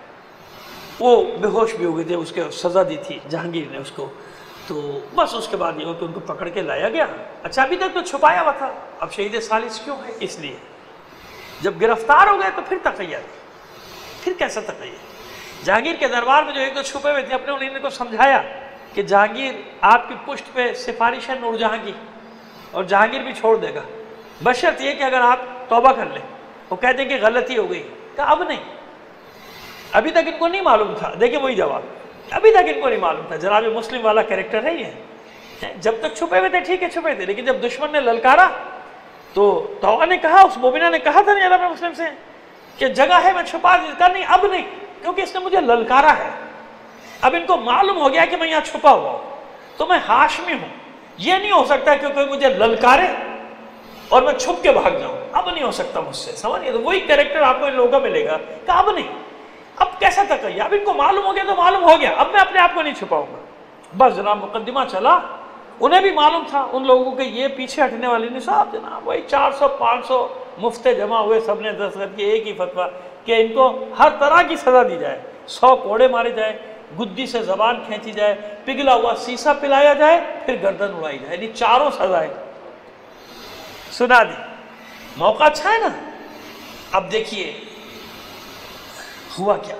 وہ بے ہوش بھی ہو گئے تھے، اس کے سزا دی تھی جہانگیر نے اس کو، تو بس اس کے بعد یہ ہو کہ ان کو پکڑ کے لایا گیا۔ اچھا ابھی تک تو چھپایا ہوا تھا، اب شہید ثالث کیوں ہے، اس لیے جب گرفتار ہو گئے تو پھر تقیہ، پھر کیسا تقیہ؟ جہانگیر کے دربار میں جو ایک دو چھپے ہوئے تھے، اپنے انہیں کو سمجھایا کہ جہانگیر آپ کی پشت پہ سفارش ہے نور جہاں کی، اور جہانگیر بھی چھوڑ دے گا، بشرط یہ کہ اگر آپ توبہ کر لیں۔ وہ کہتے ہیں کہ غلطی ہو گئی، کہا اب نہیں، ابھی تک ان کو نہیں معلوم تھا، دیکھیں وہی جواب، ابھی تک ان کو نہیں معلوم تھا، جناب مسلم والا کریکٹر ہے یہ، جب تک چھپے ہوئے تھے ٹھیک ہے چھپے تھے، لیکن جب دشمن نے للکارا تو توبہ نے کہا، اس مومنہ نے کہا تھا نہیں جناب مسلم سے کہ جگہ ہے میں چھپا دیتا، نہیں اب نہیں، کیونکہ اس نے مجھے للکارا ہے، اب ان کو معلوم ہو گیا کہ میں یہاں چھپا ہوا ہوں، تو میں ہاشمی ہوں، یہ نہیں ہو سکتا کہ کوئی مجھے للکارے اور میں چھپ کے بھاگ جاؤں، اب نہیں ہو سکتا مجھ سے، سمجھئے؟ تو وہی کریکٹر آپ کو ان لوگوں میں ملے گا کہ اب نہیں، اب کیسا تقیہ، اب ان کو معلوم ہو گیا تو معلوم ہو گیا، اب میں اپنے آپ کو نہیں چھپاؤں گا۔ بس جناب مقدمہ چلا، انہیں بھی معلوم تھا ان لوگوں کے یہ پیچھے ہٹنے والی نہیں، صاحب جناب وہی چار سو پانچ سو مفتے جمع ہوئے، سب نے دستخط کیے، ایک ہی فتویٰ کہ ان کو ہر طرح کی سزا دی جائے، سو کوڑے مارے جائے، گدی سے زبان کھینچی جائے، پگھلا ہوا سیسا پلایا جائے، پھر گردن اڑائی جائے، یعنی چاروں سزائیں سنا دی۔ موقع اچھا ہے نا۔ اب دیکھیے ہوا کیا،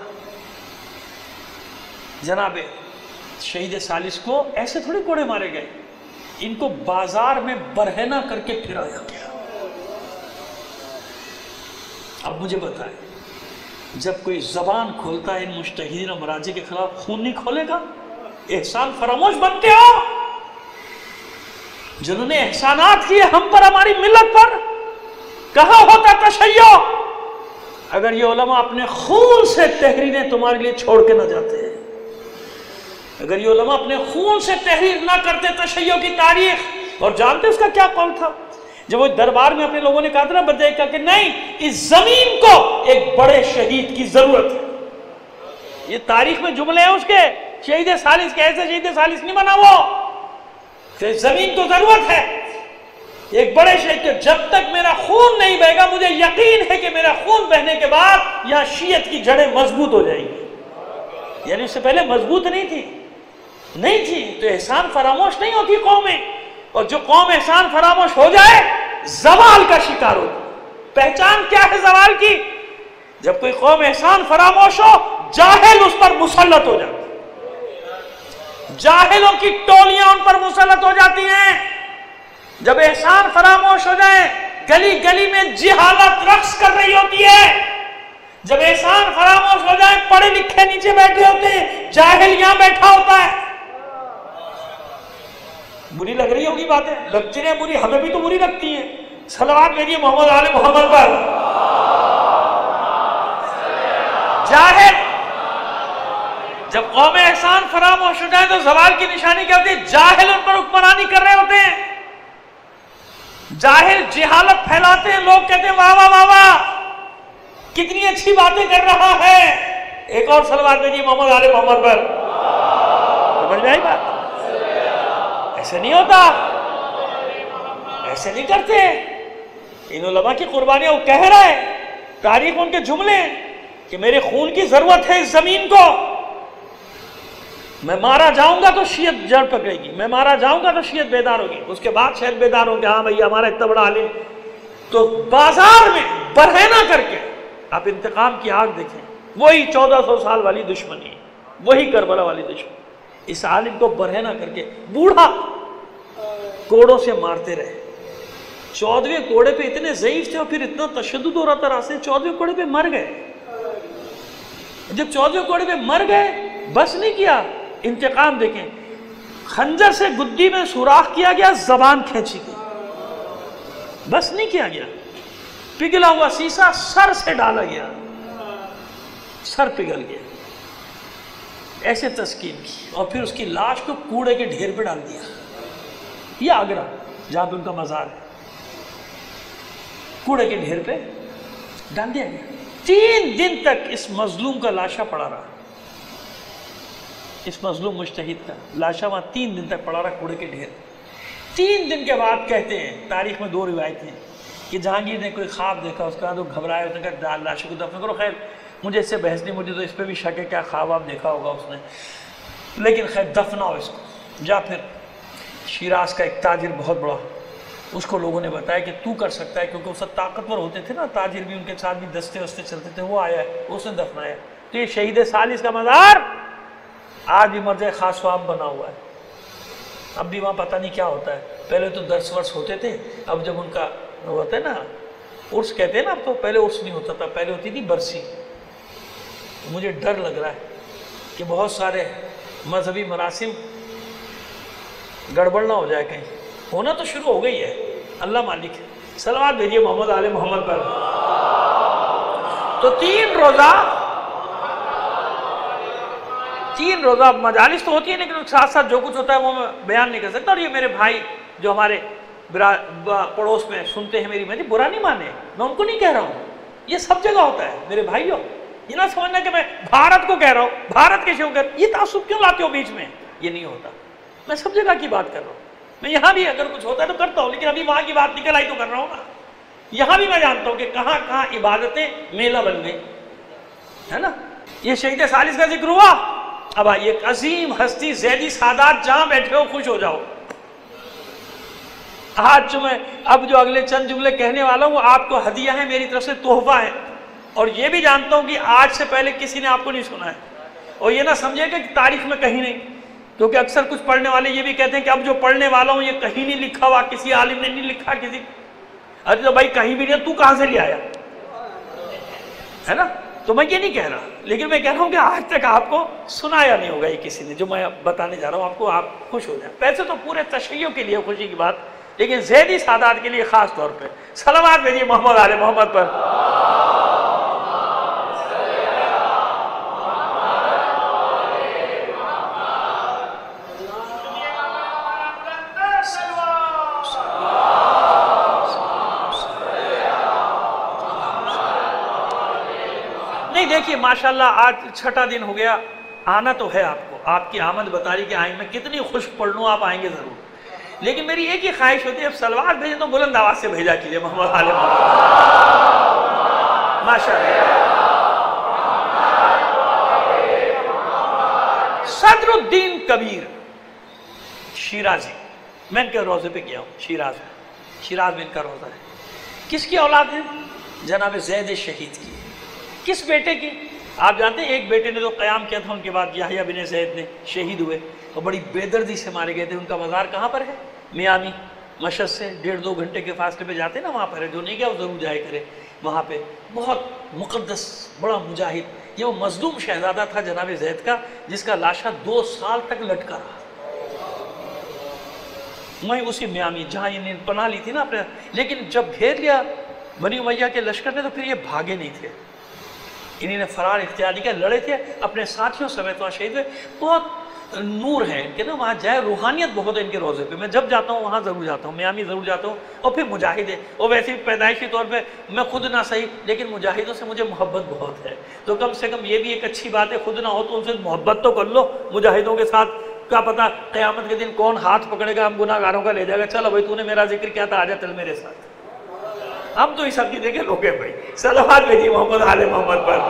جناب شہید ثالث کو ایسے تھوڑی کوڑے مارے گئے، ان کو بازار میں برہنہ کر کے پھرایا گیا۔ اب مجھے بتائیں، جب کوئی زبان کھولتا ہے ان مجتہدین اور مراجع کے خلاف، خون نہیں کھولے گا؟ احسان فراموش بنتے ہو؟ جنہوں نے احسانات کیے ہم پر، ہماری ملت پر، کہاں ہوتا تشیع اگر یہ علماء اپنے خون سے تحریریں تمہارے لیے چھوڑ کے نہ جاتے؟ اگر یہ علماء اپنے خون سے تحریر نہ کرتے تشیع کی تاریخ؟ اور جانتے اس کا کیا قول تھا؟ جب وہ دربار میں اپنے لوگوں نے کہا تھا نا بدے کا کہ نہیں، اس زمین کو ایک بڑے شہید کی ضرورت ہے، یہ تاریخ میں جملے ہیں اس کے، شہید ثالث کے، ایسے شہید ثالث نہیں بنا وہ، کہ زمین کو ضرورت ہے ایک بڑے شہید کے، جب تک میرا خون نہیں بہے گا مجھے یقین ہے کہ میرا خون بہنے کے بعد یہاں شیعت کی جڑیں مضبوط ہو جائیں گی۔ یعنی اس سے پہلے مضبوط نہیں تھی نہیں تھی تو احسان فراموش نہیں ہوتی قومیں، اور جو قوم احسان فراموش ہو جائے زوال کا شکار ہوتی۔ پہچان کیا ہے زوال کی؟ جب کوئی قوم احسان فراموش ہو، جاہل اس پر مسلط ہو جاتے، جاہلوں کی ٹولیاں ان پر مسلط ہو جاتی ہیں۔ جب احسان فراموش ہو جائے، گلی گلی میں جہالت رقص کر رہی ہوتی ہے، جب احسان فراموش ہو جائے، پڑھے لکھے نیچے بیٹھے ہوتے ہیں، جاہل یہاں بیٹھا ہوتا ہے۔ بری لگ رہی ہوگی باتیں، لگتی ہیں بری، ہمیں بھی تو بری لگتی ہیں۔ صلوات بھیجیے محمد آل محمد پر۔ جاہل جب قوم احسان فراموش ہو جائے تو زوال کی نشانی کیا ہوتی ہے؟ جاہل ان پر حکمرانی کر رہے ہوتے ہیں، جاہل جہالت پھیلاتے ہیں، لوگ کہتے ہیں واہ واہ واہ واہ کتنی اچھی باتیں کر رہا ہے۔ ایک اور صلوات بھیجیے محمد آل محمد پر۔ سمجھ میں آئی بات؟ ایسے نہیں ہوتا، ایسے نہیں کرتے۔ ان علماء کی قربانیاں وہ کہہ رہا ہے، تاریخ ان کے جملے کہ میرے خون کی ضرورت ہے اس زمین کو، میں مارا جاؤں گا تو شیعت جڑ پکڑے گی، میں مارا جاؤں گا تو شیعت بیدار ہوگی، اس کے بعد شاید بیدار ہوں کہ ہاں بھئی ہمارا اتنا بڑا عالم۔ تو بازار میں برہنہ کر کے آپ انتقام کی آگ دیکھیں، وہی چودہ سو سال والی دشمنی، وہی کربلا والی دشمنی، اس عالم کو برہنہ کر کے بوڑھا کوڑوں سے مارتے رہے۔ چودویں کوڑے پہ اتنے ضعیف تھے اور پھر اتنا تشدد ہو رہا تھا راستے، چودویں کوڑے پہ مر گئے۔ جب چودویں کوڑے پہ مر گئے بس نہیں کیا، انتقام دیکھیں، خنجر سے گدی میں سوراخ کیا گیا، زبان کھینچی گئی، بس نہیں کیا گیا، پگھلا ہوا سیسا سر سے ڈالا گیا، سر پگھل گیا، ایسے تسکین کی، اور پھر اس کی لاش کو کوڑے کے ڈھیر پہ ڈال دیا۔ یہ آگرہ جہاں پہ ان کا مزار ہے، کوڑے کے ڈھیر پہ ڈال دیا گیا۔ تین دن تک اس مظلوم کا لاشا پڑا رہا، اس مظلوم مجتہد کا لاشا وہاں تین دن تک پڑا رہا کوڑے کے ڈھیر۔ تین دن کے بعد کہتے ہیں، تاریخ میں دو روایتیں کہ جہانگیر نے کوئی خواب دیکھا، اس کے بعد وہ گھبرائے، اس نے کہا لاشے کو دفن کرو۔ خیر مجھے اس سے بحث نہیں، مجھے تو اس پہ بھی شک ہے کیا خواب آپ دیکھا ہوگا اس نے، لیکن خیر دفناؤ اس کو۔ جا پھر شیراز کا ایک تاجر بہت بڑا، اس کو لوگوں نے بتایا کہ تو کر سکتا ہے، کیونکہ اس وقت طاقتور ہوتے تھے نا تاجر بھی، ان کے ساتھ بھی دستے وستے چلتے تھے، وہ آیا ہے، اس نے دفنایا۔ تو یہ شہید ثالث کا مزار آج بھی مرجع خاص وام بنا ہوا ہے، اب بھی وہاں پتہ نہیں کیا ہوتا ہے۔ پہلے تو درس ورس ہوتے تھے، اب جب ان کا ہوتا ہے نا عرس کہتے ہیں نا، اب تو پہلے عرس نہیں ہوتا تھا، پہلے ہوتی تھی برسی۔ مجھے ڈر لگ رہا ہے کہ بہت سارے مذہبی مراسم گڑبڑ نہ ہو جائے، کہیں ہونا تو شروع ہو گئی ہے، اللہ مالک ہے۔ صلوات بھیجیے محمد آل محمد پر۔ تو تین روزہ تین روزہ مجالس تو ہوتی ہے، لیکن ساتھ ساتھ جو کچھ ہوتا ہے وہ میں بیان نہیں کر سکتا۔ اور یہ میرے بھائی جو ہمارے پڑوس میں سنتے ہیں میری، میں برا نہیں مانے، میں ان کو نہیں کہہ رہا ہوں، یہ سب جگہ ہوتا ہے میرے بھائیوں، یہ نہ سمجھنا کہ میں بھارت کو کہہ رہا ہوں، بھارت کے شو کر یہ تعصب کیوں لاتے ہو بیچ میں، یہ نہیں ہوتا، میں سب جگہ کی بات کر رہا ہوں۔ میں یہاں بھی اگر کچھ ہوتا ہے تو کرتا ہوں، لیکن ابھی وہاں کی بات نکل آئی تو کر رہا ہوں نا. یہاں بھی میں جانتا ہوں کہ کہاں کہاں عبادتیں میلہ بن گئی ہے نا. یہ شہید ثالث کا ذکر ہوا. اب آئیے ایک عظیم ہستی زیدی سادات جہاں بیٹھے ہو خوش ہو جاؤ. آج جو میں اب جو اگلے چند جملے کہنے والا ہوں وہ آپ کو ہدیہ ہے، میری طرف سے تحفہ ہے. اور یہ بھی جانتا ہوں کہ آج سے پہلے کسی نے آپ کو نہیں سنا ہے. اور یہ نہ سمجھے کہ تاریخ میں کہیں نہیں، کیونکہ اکثر کچھ پڑھنے والے یہ بھی کہتے ہیں کہ اب جو پڑھنے والا ہوں یہ کہیں نہیں لکھا ہوا، کسی عالم نے نہیں لکھا کسی. ارے تو بھائی کہیں بھی نہیں، تو کہاں سے لے آیا ہے نا. تو میں یہ نہیں کہہ رہا، لیکن میں کہہ رہا ہوں کہ آج تک آپ کو سنایا نہیں ہوگا یہ کسی نے جو میں بتانے جا رہا ہوں آپ کو، آپ خوش ہو جائیں. پیسے تو پورے تشیع کے لیے خوشی کی بات، لیکن زیدی سادات کے لیے خاص طور پہ صلوات بھیجیے محمد آل محمد پر. نہیں دیکھیے ماشاءاللہ آج چھٹا دن ہو گیا، آنا تو ہے آپ کو، آپ کی آمد بتا رہی کہ آئیں میں کتنی خوش پڑھ لوں، آپ آئیں گے ضرور. لیکن میری ایک ہی خواہش ہوتی ہے اب صلوات بھیجیں تو بلند آواز سے بھیجا کیجئے محمد آل محمد. ماشاءاللہ. صدر الدین کبیر شیرازی، میں ان کے روزے پہ گیا ہوں شیراز میں. شیراز میں ان کا روزہ ہے. کس کی اولاد ہے؟ جناب زید شہید کی. کس بیٹے کی؟ آپ جانتے ہیں ایک بیٹے نے تو قیام کیا تھا، ان کے بعد یحییٰ بن زید نے شہید ہوئے اور بڑی بے دردی سے مارے گئے تھے. ان کا مزار کہاں پر ہے؟ میامی. مشہد سے ڈیڑھ دو گھنٹے کے فاصلے پہ جاتے نا وہاں پر ہے، جو نہیں گیا وہ ضرور جائے کرے. وہاں پہ بہت مقدس بڑا مجاہد، یہ وہ مظلوم شہزادہ تھا جناب زید کا جس کا لاشا دو سال تک لٹکا رہا. میں اسی میامی جہاں انہیں پناہ لی تھی نا اپنے، لیکن جب گھیر لیا بنی امیہ کے لشکر نے تو پھر یہ بھاگے نہیں تھے، انہیں نے فرار اختیار نہیں کیا، لڑے تھے اپنے ساتھیوں سمیت وہاں شہید ہوئے. بہت نور ہے ان کے نا وہاں جائے، روحانیت بہت ہے ان کے روزے پہ. میں جب جاتا ہوں وہاں ضرور جاتا ہوں، میامی ضرور جاتا ہوں. اور پھر مجاہد ہے، اور ویسے پیدائشی طور پہ میں خود نہ صحیح لیکن مجاہدوں سے مجھے محبت بہت ہے. تو کم سے کم یہ بھی ایک اچھی بات ہے، خود نہ ہو تو ان سے محبت تو کر لو. مجاہدوں کے ساتھ کیا پتہ قیامت کے دن کون ہاتھ پکڑے گا، ہم گناہ گاروں کا لے جائے گا. چلو بھائی تو نے میرا ذکر کیا تھا، آجا چل میرے ساتھ. ہم تو اس عقیدے کے لوگ ہیں بھائی. صلوات بھیجیے محمد آل محمد پر.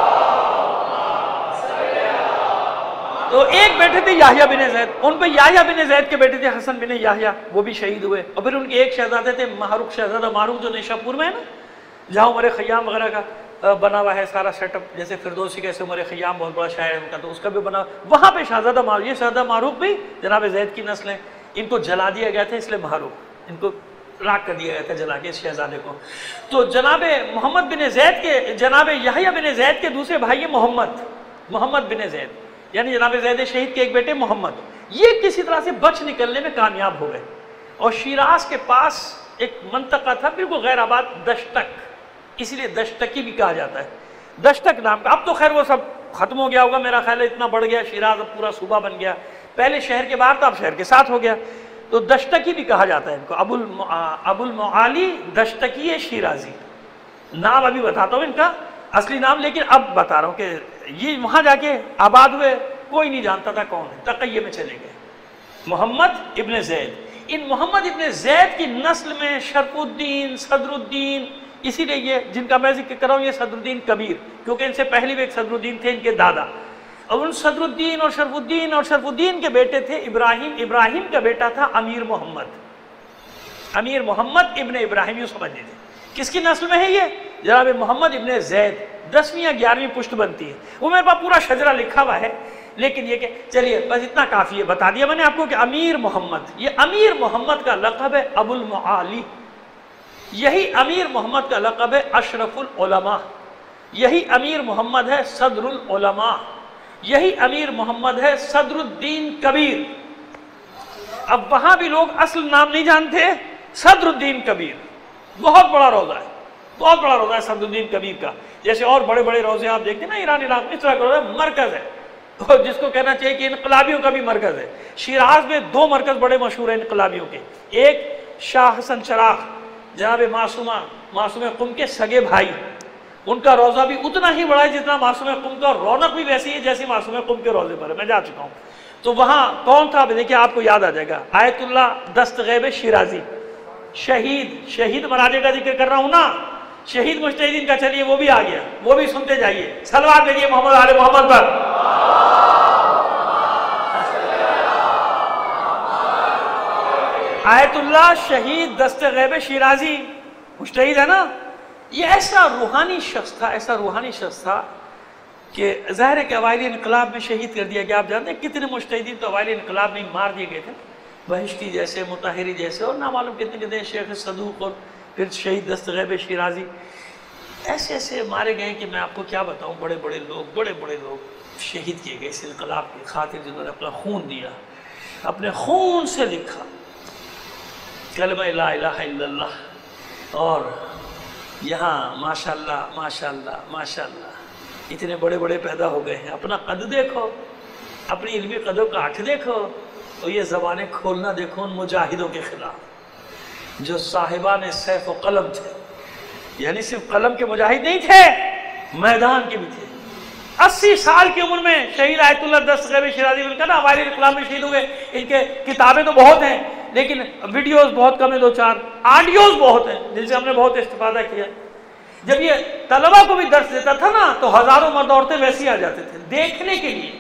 تو ایک بیٹے تھے یحییٰ بن زید، ان پہ یحییٰ بن زید کے بیٹے تھے حسن بن یحییٰ، وہ بھی شہید ہوئے. اور پھر ان کے ایک شہزادے تھے ماہروق شہزادہ ماہروق، جو نیشاپور میں ہے نا جہاں عمر خیام وغیرہ کا بنا ہوا ہے سارا سیٹ اپ، جیسے فردوسی کیسے عمر خیام بہت بڑا شاعر ہے ان کا، تو اس کا بھی بنا وہاں پہ شہزادہ ماہروق. یہ شہزادہ ماہروق بھی جناب زید کی نسل ہیں. ان کو جلا دیا گیا تھا اس لیے ماہروق، ان کو راک کر دیا گیا تھا جلا کے اس شہزادے کو. تو جناب محمد بن زید کے جناب یحییٰ بن زید کے دوسرے بھائی محمد محمد بن زید، یعنی جناب زید شہید کے ایک بیٹے محمد، یہ کسی طرح سے بچ نکلنے میں کامیاب ہو گئے. اور شیراز کے پاس ایک منطقہ تھا بالکل غیر آباد، دشتک، اسی لیے دشتکی بھی کہا جاتا ہے. دشتک نام کا، اب تو خیر وہ سب ختم ہو گیا ہوگا میرا خیال ہے، اتنا بڑھ گیا شیراز، اب پورا صوبہ بن گیا. پہلے شہر کے باہر تھا، اب شہر کے ساتھ ہو گیا. تو دشتکی بھی کہا جاتا ہے ان کو. ابو ابو المعالی دشتکی شیرازی نام ابھی بتاتا ہوں ان کا اصلی نام، لیکن اب بتا رہا ہوں کہ یہ وہاں جا کے آباد ہوئے، کوئی نہیں جانتا تھا کون ہے. تقیہ میں چلے گئے. محمد ابن زید، ان محمد ابن زید کی نسل میں شرف الدین، صدر الدین، اسی لیے یہ جن کا میں ذکر کر رہا ہوں یہ صدر الدین کبیر، کیونکہ ان سے پہلے بھی ایک صدر الدین تھے ان کے دادا. اور ان صدر الدین اور شرف الدین اور شرف الدین کے بیٹے تھے ابراہیم. ابراہیم کا بیٹا تھا امیر محمد. امیر محمد ابن ابراہیم، یوں سمجھ لیجیے. کس کی نسل میں ہے یہ؟ جناب محمد ابن زید. دسویں یا گیارہویں پشت بنتی ہے. وہ میرے پاس پورا شجرہ لکھا ہوا ہے، لیکن یہ کہ چلیے بس اتنا کافی ہے. بتا دیا میں نے آپ کو کہ امیر محمد، یہ امیر محمد کا لقب ہے ابو المعالی. یہی امیر محمد کا لقب ہے اشرف العلماء. یہی امیر محمد ہے صدر العلماء. یہی امیر محمد ہے صدر الدین کبیر. اب وہاں بھی لوگ اصل نام نہیں جانتے. صدر الدین کبیر بہت بڑا روزہ ہے، بہت بڑا روزہ ہے صدر الدین کبیر کا. جیسے اور بڑے بڑے روزے آپ دیکھتے ہیں نا ایران علاقے میں، اس طرح کا روزہ مرکز ہے، جس کو کہنا چاہیے کہ انقلابیوں کا بھی مرکز ہے. شیراز میں دو مرکز بڑے مشہور ہیں انقلابیوں کے. ایک شاہ حسن چراغ جناب معصومہ معصوم قم کے سگے بھائی، ان کا روزہ بھی اتنا ہی بڑا ہے جتنا معصوم قم کا. رونق بھی ویسی ہے جیسی معصوم قم کے روزے پر ہے. میں جا چکا ہوں. تو وہاں کون تھا دیکھیں آپ کو یاد آ جائے گا، آیت اللہ دستغیب شیرازی، شہید شہید مراجع کا ذکر کر رہا ہوں نا، شہید مجتہدین کا، چلیے وہ بھی آ گیا، وہ بھی سنتے جائیے، صلوات بھیجیے محمد آل محمد پر۔ آیت اللہ شہید دستغیب شیرازی مجتہد ہے نا، یہ ایسا روحانی شخص تھا، ایسا روحانی شخص تھا کہ ظاہر ہے کہ اوائلی انقلاب میں شہید کر دیا گیا۔ آپ جانتے ہیں کتنے مجتہدین تو اوائلی انقلاب میں مار دیے گئے تھے، بہشتی جیسے، مطہری جیسے، اور نامعلوم کتنے کتنے، شیخ صدوق اور پھر شہید دستغیب شیرازی، ایسے ایسے مارے گئے کہ میں آپ کو کیا بتاؤں۔ بڑے بڑے لوگ بڑے بڑے لوگ شہید کیے گئے اس انقلاب کی خاطر، جنہوں نے اپنا خون دیا، اپنے خون سے لکھا کلمہ لا الہ الا اللہ۔ اور یہاں ماشاءاللہ ماشاءاللہ ماشاءاللہ اتنے بڑے بڑے پیدا ہو گئے ہیں۔ اپنا قد دیکھو، اپنی علمی قد و کاٹھ دیکھو، اور یہ زبانیں کھولنا دیکھو ان مجاہدوں کے خلاف جو صاحبان سیف و قلم تھے، یعنی صرف قلم کے مجاہد نہیں تھے، میدان کے بھی تھے۔ اسی سال کی عمر میں شہید آیت اللہ دستغیب شیرازی نے کہا نا اوائلی انقلاب میں شہید ہوئے۔ ان کے کتابیں تو بہت ہیں لیکن ویڈیوز بہت کم ہیں، دو چار، آڈیوز بہت ہیں جن سے ہم نے بہت استفادہ کیا۔ جب یہ طلبہ کو بھی درس دیتا تھا نا تو ہزاروں مرد عورتیں ویسے آ جاتے تھے دیکھنے کے لیے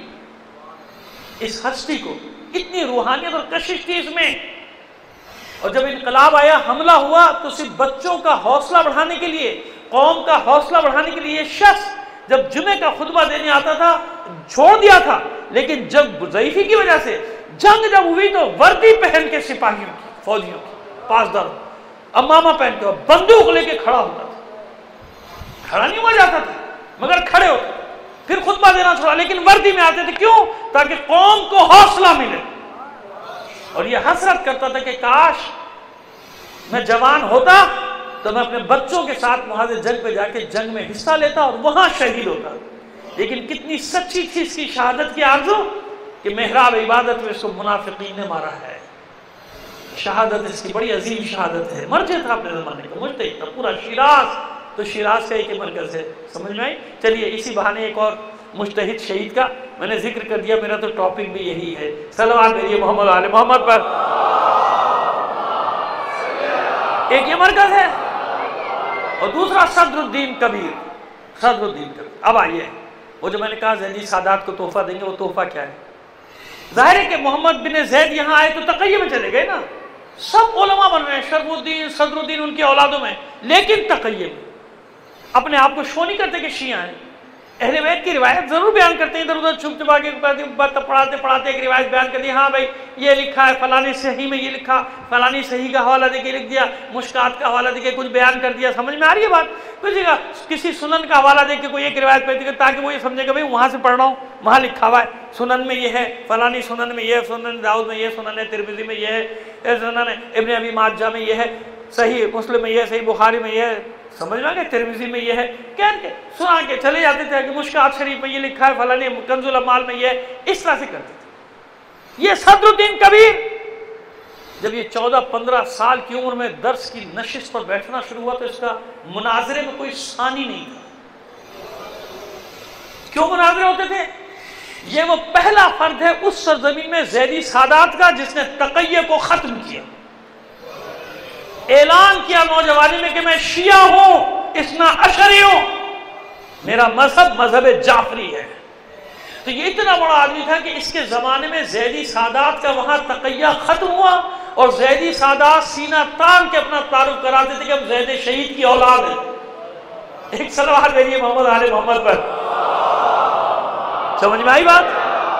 اس ہستی کو، اتنی روحانیت اور کشش تھی اس میں۔ اور جب انقلاب آیا، حملہ ہوا، تو صرف بچوں کا حوصلہ بڑھانے کے لیے، قوم کا حوصلہ بڑھانے کے لیے یہ شخص جب جمعے کا خطبہ دینے آتا تھا چھوڑ دیا تھا، لیکن جب ضعیفی کی وجہ سے جنگ جب ہوئی تو وردی پہن کے سپاہیوں کی، فوجیوں کی، پاسداروں، امامہ پہن کے بندوق لے کے کھڑا ہوتا تھا۔ کھڑا نہیں ہوا جاتا تھا مگر کھڑے ہوتے، پھر خطبہ دینا چھوڑا، لیکن وردی میں آتے تھے۔ کیوں؟ تاکہ قوم کو حوصلہ ملے۔ اور یہ حسرت کرتا تھا کہ کاش میں جوان ہوتا تو میں اپنے بچوں کے ساتھ وہاں سے جنگ پہ جا کے جنگ میں حصہ لیتا اور وہاں شہید ہوتا۔ لیکن کتنی سچی تھی اس کی شہادت کی آرزو کہ محراب عبادت میں اس کو منافقین نے مارا ہے۔ شہادت اس کی بڑی عظیم شہادت ہے۔ مرجع تھا اپنے زمانے کا، مجتہد تھا، پورا شیراز تو شیراز کا ایک مرکز ہے، سمجھ میں آئی؟ چلیے اسی بہانے ایک اور مجتہد شہید کا میں نے ذکر کر دیا، میرا تو ٹاپک بھی یہی ہے۔ صلوات بھیجیے محمد آل محمد پر۔ ایک یہ مرکز ہے اور دوسرا صدر الدین کبیر، صدر الدین کبیر۔ اب آئیے وہ جو میں نے کہا زیدی سادات کو تحفہ دیں گے، وہ تحفہ کیا ہے؟ ظاہر ہے کہ محمد بن زید یہاں آئے تو تقیہ میں چلے گئے نا، سب علماء بن رہے ہیں، شرف الدین، صدر الدین ان کی اولادوں میں، لیکن تقیہ میں اپنے آپ کو شو نہیں کرتے کہ شیعہ ہیں۔ اہل بیت کی روایت ضرور بیان کرتے ہیں، ادھر ادھر چھپ چھپا کے پڑھاتے پڑھاتے ایک روایت بیان کر دی، ہاں بھائی یہ لکھا ہے فلانی صحیح میں، یہ لکھا فلانی صحیح کا حوالہ دے کے لکھ دیا، مشکات کا حوالہ دے کے کچھ بیان کر دیا۔ سمجھ میں آ رہی ہے بات؟ کسی کا کسی سنن کا حوالہ دے کے کوئی ایک روایت پیش کر تاکہ وہ یہ سمجھے کہ بھائی وہاں سے پڑھ رہا ہوں، وہاں لکھا ہوا ہے سنن میں یہ ہے، فلانی سنن میں یہ ہے، سنن داؤد میں یہ، سنن ترمذی میں یہ ہے، سنن ابن ابی ماجہ میں یہ ہے، صحیح مسلم میں یہ ہے، صحیح بخاری میں یہ ہے، سمجھ میں آ گیا، ترمذی میں یہ ہے، کہہ کے سنا کے چلے جاتے تھے کہ مشکات شریف میں یہ لکھا ہے، فلانی کنز الاعمال میں یہ ہے، اس طرح سے کرتے تھے۔ یہ صدر الدین کبیر جب یہ چودہ پندرہ سال کی عمر میں درس کی نشست پر بیٹھنا شروع ہوا تو اس کا مناظرے میں کوئی ثانی نہیں تھا۔ کیوں مناظرے ہوتے تھے؟ یہ وہ پہلا فرد ہے اس سرزمین میں زیدی سادات کا جس نے تقیہ کو ختم کیا، اعلان کیا نوجوانی میں کہ میں شیعہ ہوں، اثنا عشری ہوں، میرا مذہب مذہب جعفری ہے۔ تو یہ اتنا بڑا آدمی تھا کہ اس کے زمانے میں زیدی سادات کا وہاں تقیہ ختم ہوا اور زیدی سادات سینہ تان کے اپنا تعارف کراتے تھے کہ ہم زید شہید کی اولاد ہیں۔ ایک صلوات بھیجیے محمد آل محمد پر۔ سمجھ میں آئی بات؟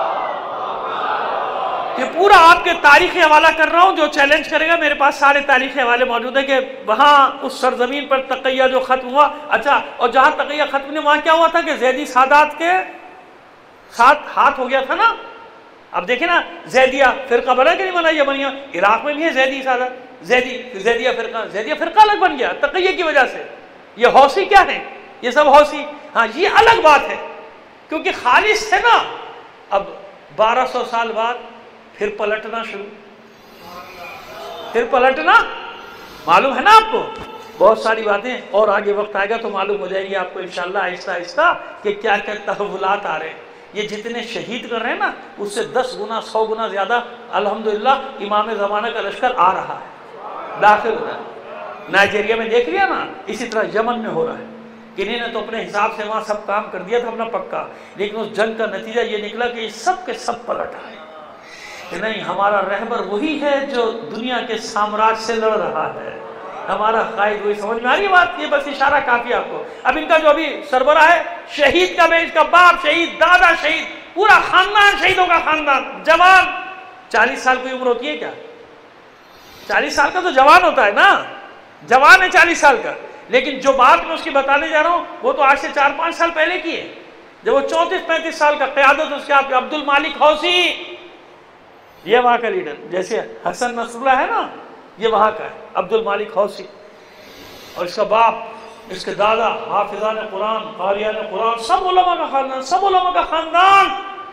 یہ پورا آپ کے تاریخی حوالہ کر رہا ہوں، جو چیلنج کرے گا میرے پاس سارے تاریخی حوالے موجود ہیں کہ وہاں اس سرزمین پر تقیہ جو ختم ہوا۔ اچھا، اور جہاں تقیہ ختم نہیں وہاں کیا ہوا تھا کہ زیدی سادات کے ساتھ ہاتھ ہو گیا تھا نا۔ اب دیکھیں نا، زیدیہ فرقہ بنا کہ نہیں بنا؟ یہ بنیا عراق میں بھی ہے زیدی سادات، زیدی زیدیہ فرقہ، زیدیہ فرقہ الگ بن گیا تقیہ کی وجہ سے۔ یہ حوثی کیا ہے؟ یہ سب حوثی، ہاں یہ الگ بات ہے کیونکہ خالص تھے نا۔ اب بارہ سو سال بعد پھر پلٹنا شروع، پھر پلٹنا معلوم ہے نا آپ کو، بہت ساری باتیں، اور آگے وقت آئے گا تو معلوم ہو جائے گی آپ کو انشاءاللہ آہستہ آہستہ کہ کیا کیا تحولات آ رہے ہیں۔ یہ جتنے شہید کر رہے ہیں نا اس سے دس گنا سو گنا زیادہ الحمدللہ امام زمانہ کا لشکر آ رہا ہے، داخل ہو رہا ہے۔ نائجیریا میں دیکھ لیا نا، اسی طرح یمن میں ہو رہا ہے کہ انہوں نے تو اپنے حساب سے وہاں سب کام کر دیا تھا اپنا پکا، لیکن اس جنگ کا نتیجہ یہ نکلا کہ یہ سب کے سب پلٹ آئے کہ نہیں، ہمارا رہبر وہی ہے جو دنیا کے سامراج سے لڑ رہا ہے، ہمارا قائد وہی۔ سمجھ میں آ رہی بات؟ یہ بس اشارہ کافی آپ کو۔ اب ان کا جو ابھی سربراہ ہے شہید کا بیچ کا باپ شہید، دادا شہید، پورا خاندان شہیدوں کا خاندان، جوان۔ چالیس سال کی عمر ہوتی ہے کیا؟ چالیس سال کا تو جوان ہوتا ہے نا، جوان ہے چالیس سال کا، لیکن جو بات میں اس کی بتانے جا رہا ہوں وہ تو آج سے چار پانچ سال پہلے کی ہے، جب وہ چونتیس پینتیس سال کا، قیادت اس کے آپ عبد المالک حوثی، یہ وہاں کا لیڈر، جیسے حسن نصر اللہ ہے نا، یہ وہاں کا ہے عبد المالک حوثی، اور اس کا باپ، اس کے دادا حافظان قرآن، قاریان قرآن، سب علماء کا خاندان، سب علماء کا خاندان۔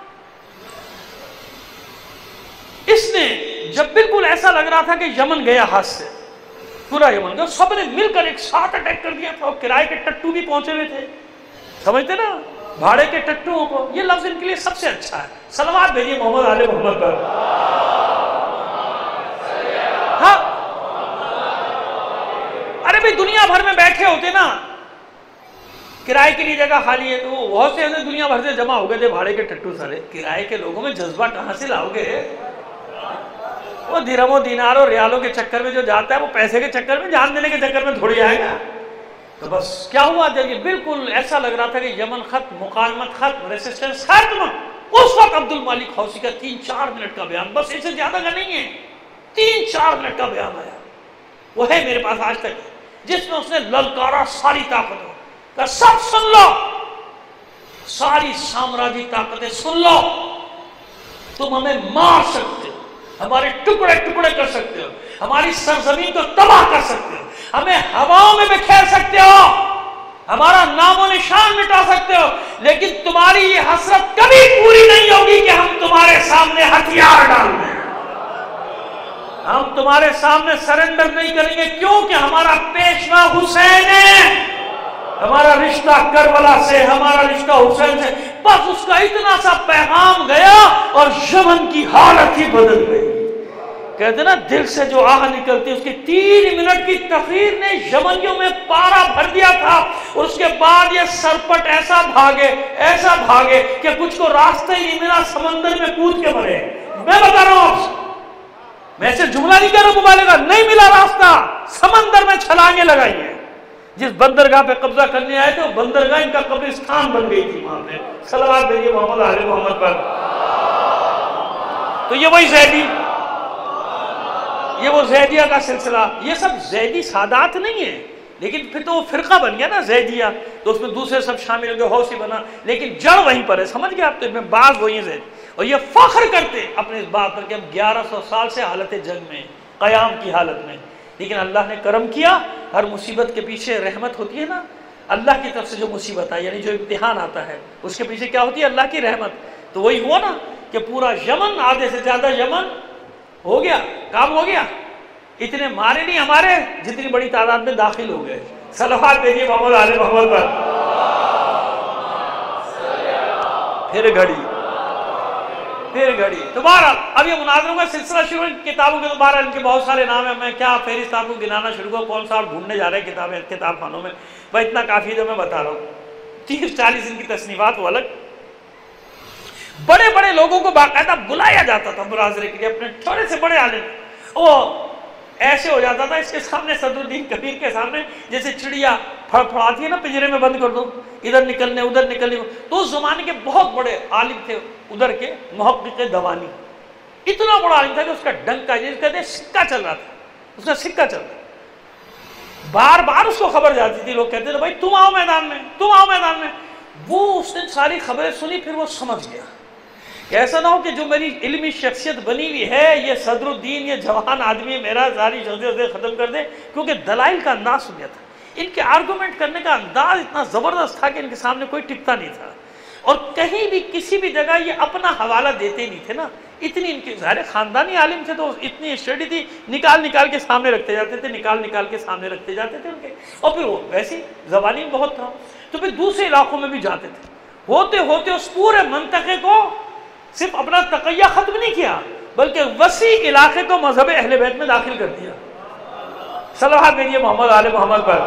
اس نے جب بالکل ایسا لگ رہا تھا کہ یمن گیا ہاتھ سے، پورا یمن گیا، سب نے مل کر ایک ساتھ اٹیک کر دیا تھا، اور کرائے کے ٹٹو بھی پہنچے ہوئے تھے، سمجھتے نا، بھاڑے کے ٹٹوؤں کو۔ یہ لفظ ان کے لیے سب سے اچھا ہے، صلوات بھیجیے محمد آل محمد پر۔ ہاں ارے بھئی دنیا بھر میں بیٹھے ہوتے نا، کرائے کے لیے جگہ خالی ہے، تو وہ بہت سے ایسے دنیا بھر سے جمع ہو گئے تھے بھاڑے کے ٹٹو سارے، کرائے کے لوگوں میں جذبہ کہاں سے لاؤ گے؟ وہ درہم و دینار اور ریالوں کے چکر میں جو جاتا ہے وہ پیسے کے چکر میں، جان دینے کے چکر میں تھوڑی آئے گا۔ تو بس کیا ہوا، جب یہ بالکل ایسا لگ رہا تھا کہ یمن ختم، مقاومت ختم، ریسسٹنس ختم، اس وقت عبد المالک حوثی کا تین چار منٹ کا بیان، بس اس سے زیادہ کا نہیں ہے، تین چار منٹ کا بیان آیا، وہ ہے میرے پاس آج تک، جس میں اس نے للکارا ساری طاقتوں کا، سب سن لو، ساری سامراجی طاقتیں سن لو، تم ہمیں مار سکتے ہو، ہمارے ٹکڑے ٹکڑے کر سکتے ہو، ہماری سرزمین کو تباہ کر سکتے ہو، ہمیں ہواؤں میں بکھیر سکتے ہو، ہمارا نام و نشان مٹا سکتے ہو، لیکن تمہاری یہ حسرت کبھی پوری نہیں ہوگی کہ ہم تمہارے سامنے ہتھیار ڈال دیں، ہم تمہارے سامنے سرنڈر نہیں کریں گے، کیونکہ ہمارا پیشوا حسین ہے، ہمارا رشتہ کربلا سے، ہمارا رشتہ حسین سے۔ بس اس کا اتنا سا پیغام گیا اور یمن کی حالت ہی بدل گئی۔ کہتے نا دل سے جو آہ نکلتی، اس کی تین منٹ کی تقریر نے یمنیوں میں پارا بھر دیا تھا، اور اس کے بعد یہ سرپٹ ایسا بھاگے ایسا بھاگے کہ کچھ کو راستہ ہی نہیں ملا، سمندر میں کود کے مرے۔ میں بتا رہا ہوں آپ سے، میں ایسے جملہ نہیں کہہ رہا ہوں مبالغہ، نہیں ملا راستہ، سمندر میں چھلانگیں لگائی ہیں۔ جس بندرگاہ پہ قبضہ کرنے آئے تھے وہ بندرگاہ ان کا قبرستان بن گئی تھی وہاں پہ۔ صلوات بھیجیے محمد آل محمد پر۔ تو یہ وہی زیدی، یہ وہ زیدیہ کا سلسلہ، یہ سب زیدی سادات نہیں ہیں، لیکن پھر تو وہ فرقہ بن گیا نا زیدیہ، تو اس میں دوسرے سب شامل ہو گئے، حوثی بنا، لیکن جڑ وہیں پر ہے، سمجھ گئے آپ؟ تو میں بعض وہی ہیں زید، اور یہ فخر کرتے اپنے اس بات پر کہ ہم گیارہ سو سال سے حالت جنگ میں، قیام کی حالت میں، لیکن اللہ نے کرم کیا، ہر مصیبت کے پیچھے رحمت ہوتی ہے نا، اللہ کی طرف سے جو مصیبت آئی، یعنی جو امتحان آتا ہے اس کے پیچھے کیا ہوتی ہے؟ اللہ کی رحمت۔ تو وہی ہوا نا کہ پورا یمن، آدھے سے زیادہ یمن ہو گیا، کام ہو گیا، اتنے مارے نہیں ہمارے جتنی بڑی تعداد میں داخل ہو گئے۔ صلوات بھیجیے محمد آل محمد پر۔ پھر گھڑی پھر گھڑی دوبارہ، اب یہ مناظروں کا سلسلہ شروع ہے، کتابوں کے دوبارہ ان کے بہت سارے نام ہیں، میں کیا فہرست آپ کو گنانا شروع کروں، کون سا آپ ڈھونڈنے جا رہے ہیں کتابیں کتاب خانوں میں، بھائی اتنا کافی جو میں بتا رہا ہوں، تیس چالیس ان کی تصنیفات وہ الگ۔ بڑے بڑے لوگوں کو باقاعدہ بلایا جاتا تھا مناظرے کے لیے، اپنے تھوڑے سے بڑے عالم، وہ ایسے ہو جاتا تھا اس کے سامنے، صدر الدین کبیر کے سامنے، جیسے چڑیا پھڑ پھڑاتی ہے نا پنجرے میں بند کر دو، ادھر نکلنے ادھر نکلنے۔ تو اس زمانے کے بہت بڑے عالم تھے ادھر کے، محقق دوانی، اتنا بڑا عالم تھا کہ اس کا ڈنکا، جس کا سکہ چل رہا تھا، اس کا سکہ چل رہا تھا، بار بار اس کو خبر جاتی تھی، لوگ کہتے تھے بھائی تم آؤ میدان میں، تم آؤ میدان میں۔ وہ اس نے ساری خبریں سنی، پھر وہ سمجھ گیا کہ ایسا نہ ہو کہ جو میری علمی شخصیت بنی ہوئی ہے، یہ صدر الدین، یہ جوان آدمی میرا ساری شخصیت ختم کر دے، کیونکہ دلائل کا انداز سن لیا تھا، ان کے آرگومنٹ کرنے کا انداز اتنا زبردست تھا کہ ان کے سامنے کوئی ٹکتا نہیں تھا، اور کہیں بھی کسی بھی جگہ یہ اپنا حوالہ دیتے نہیں تھے نا، اتنی ان کی ظاہر خاندانی عالم تھے تو اتنی اسٹڈی تھی، نکال نکال کے سامنے رکھتے جاتے تھے، نکال نکال کے سامنے رکھتے جاتے تھے ان کے، اور پھر وہ ویسے زبانی بہت تھا، تو پھر دوسرے علاقوں میں بھی جاتے تھے، ہوتے ہوتے اس پورے منطقے کو صرف اپنا تقیہ ختم نہیں کیا بلکہ وسیع علاقے کو مذہب اہل بیت میں داخل کر دیا. صلوات بھیجیے محمد آل محمد پر.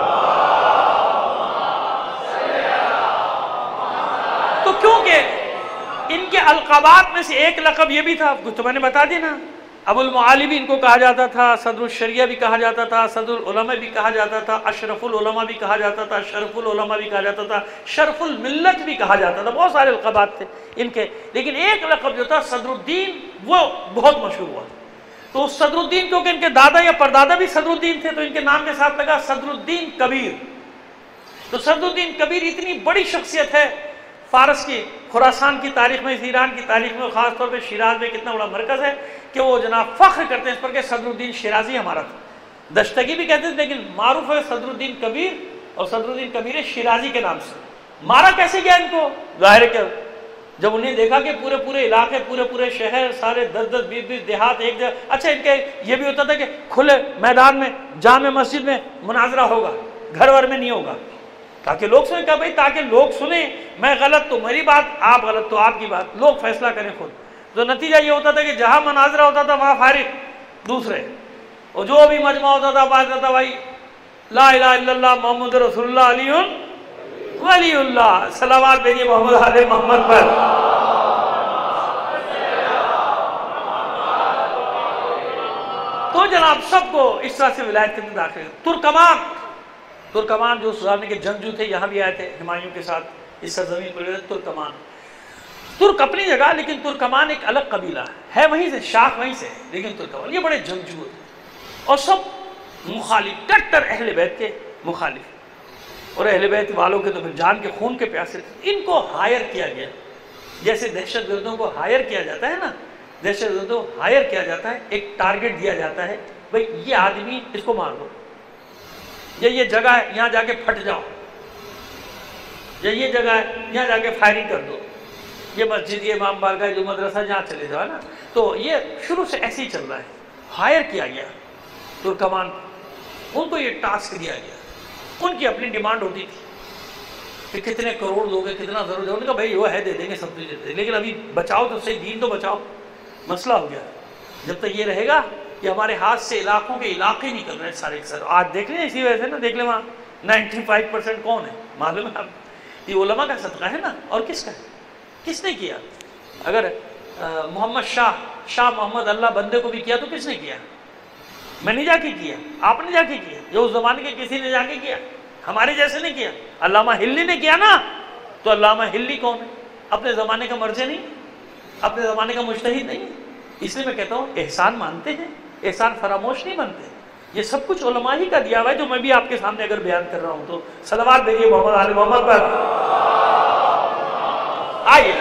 تو کیونکہ ان کے القابات میں سے ایک لقب یہ بھی تھا، تو میں نے بتا دی نا، ابو المعالی بھی ان کو کہا جاتا تھا، صدر الشریعہ بھی کہا جاتا تھا، صدر العلماء بھی کہا جاتا تھا، اشرف العلماء بھی کہا جاتا تھا، شرف العلماء بھی کہا جاتا تھا، شرف الملت بھی کہا جاتا تھا. بہت سارے لقبات تھے ان کے، لیکن ایک لقب جو تھا صدر الدین وہ بہت مشہور ہوا. تو صدر الدین کیونکہ ان کے دادا یا پردادا بھی صدر الدین تھے تو ان کے نام کے ساتھ لگا صدر الدین کبیر. تو صدر الدین کبیر اتنی بڑی شخصیت ہے فارس کی، خراسان کی تاریخ میں، ایران کی تاریخ میں، خاص طور پہ شیراز میں کتنا بڑا مرکز ہے کہ وہ جناب فخر کرتے ہیں اس پر کہ صدر الدین شیرازی ہمارا تھا. دشتگی بھی کہتے ہیں لیکن معروف ہے صدر الدین کبیر، اور صدر الدین کبیر شیرازی کے نام سے. مارا کیسے گیا ان کو؟ ظاہر ہے کہ جب انہیں دیکھا کہ پورے پورے علاقے، پورے پورے شہر، سارے دس دس بیس بیس دیہات ایک جگہ. اچھا ان کے یہ بھی ہوتا تھا کہ کھلے میدان میں جامع مسجد میں مناظرہ ہوگا، گھر ور میں نہیں ہوگا، تاکہ لوگ سنیں. کہا بھائی تاکہ لوگ سنیں، میں غلط تو میری بات، آپ غلط تو آپ کی بات، لوگ فیصلہ کریں خود. تو نتیجہ یہ ہوتا تھا کہ جہاں مناظرہ ہوتا تھا وہاں فارغ دوسرے، اور جو بھی مجمع ہوتا تھا بات کرتا بھائی لا الہ الا اللہ محمد رسول اللہ علی ولی اللہ. صلوات بھیجیے محمد آل محمد پر. تو جناب سب کو اس طرح سے ولایت کے اندر داخل. ترکمان ترکمان جو سزارنے کے جنگجو تھے یہاں بھی آئے تھے ہمایوں کے ساتھ اس سرزمین پر. ترکمان ترک اپنی جگہ، لیکن ترکمان ایک الگ قبیلہ ہے، وہیں سے شاخ وہیں سے، لیکن ترکمان یہ بڑے جنگجو تھے اور سب مخالف، کٹر اہل بیت کے مخالف، اور اہل بیت والوں کے تو پھر جان کے خون کے پیاسے تھے. ان کو ہائر کیا گیا، جیسے دہشت گردوں کو ہائر کیا جاتا ہے نا، دہشت گردوں کو ہائر کیا جاتا ہے، ایک ٹارگٹ دیا جاتا ہے بھئی یہ آدمی اس کو مار دو، یا یہ جگہ ہے یہاں جا کے پھٹ جاؤ، یا یہ جگہ ہے یہاں جا کے فائرنگ کر دو، یہ مسجد، یہ امام بارگاہ، جو مدرسہ جہاں چلے جاؤ نا. تو یہ شروع سے ایسے ہی چل رہا ہے. ہائر کیا گیا ترکمان کو، ان کو یہ ٹاسک دیا گیا. ان کی اپنی ڈیمانڈ ہوتی تھی کہ کتنے کروڑ دو گے، کتنا ضرور دو گے. کہا بھائی وہ ہے دے دیں گے، سب کچھ دے دیں گے، لیکن ابھی بچاؤ تو صحیح، دین تو بچاؤ. مسئلہ ہو گیا جب تک یہ رہے گا کہ ہمارے ہاتھ سے علاقوں کے علاقے نکل رہے ہیں سارے ایک سر. آج دیکھ لیں اسی وجہ سے نا، دیکھ لیں وہاں نائنٹی فائیو پرسینٹ کون ہے معلوم ہے آپ؟ یہ علماء کا صدقہ ہے نا. اور کس کا ہے؟ کس نے کیا؟ اگر محمد شاہ شاہ محمد اللہ بندے کو بھی کیا تو کس نے کیا؟ میں نے جا کے کیا، آپ نے جا کے کیا، جو اس زمانے کے کسی نے جا کے کیا، ہمارے جیسے نے کیا. علامہ ہلی نے کیا نا. تو علامہ ہلی کون ہے؟ اپنے زمانے کا مرجع نہیں، اپنے زمانے کا مجتہد نہیں. اس لیے میں کہتا ہوں احسان مانتے ہیں، احسان فراموش نہیں بنتے. یہ سب کچھ علماء ہی کا دیا ہوا ہے جو میں بھی آپ کے سامنے اگر بیان کر رہا ہوں تو. صلوات بھیجیے محمد آل محمد پر. آئیے،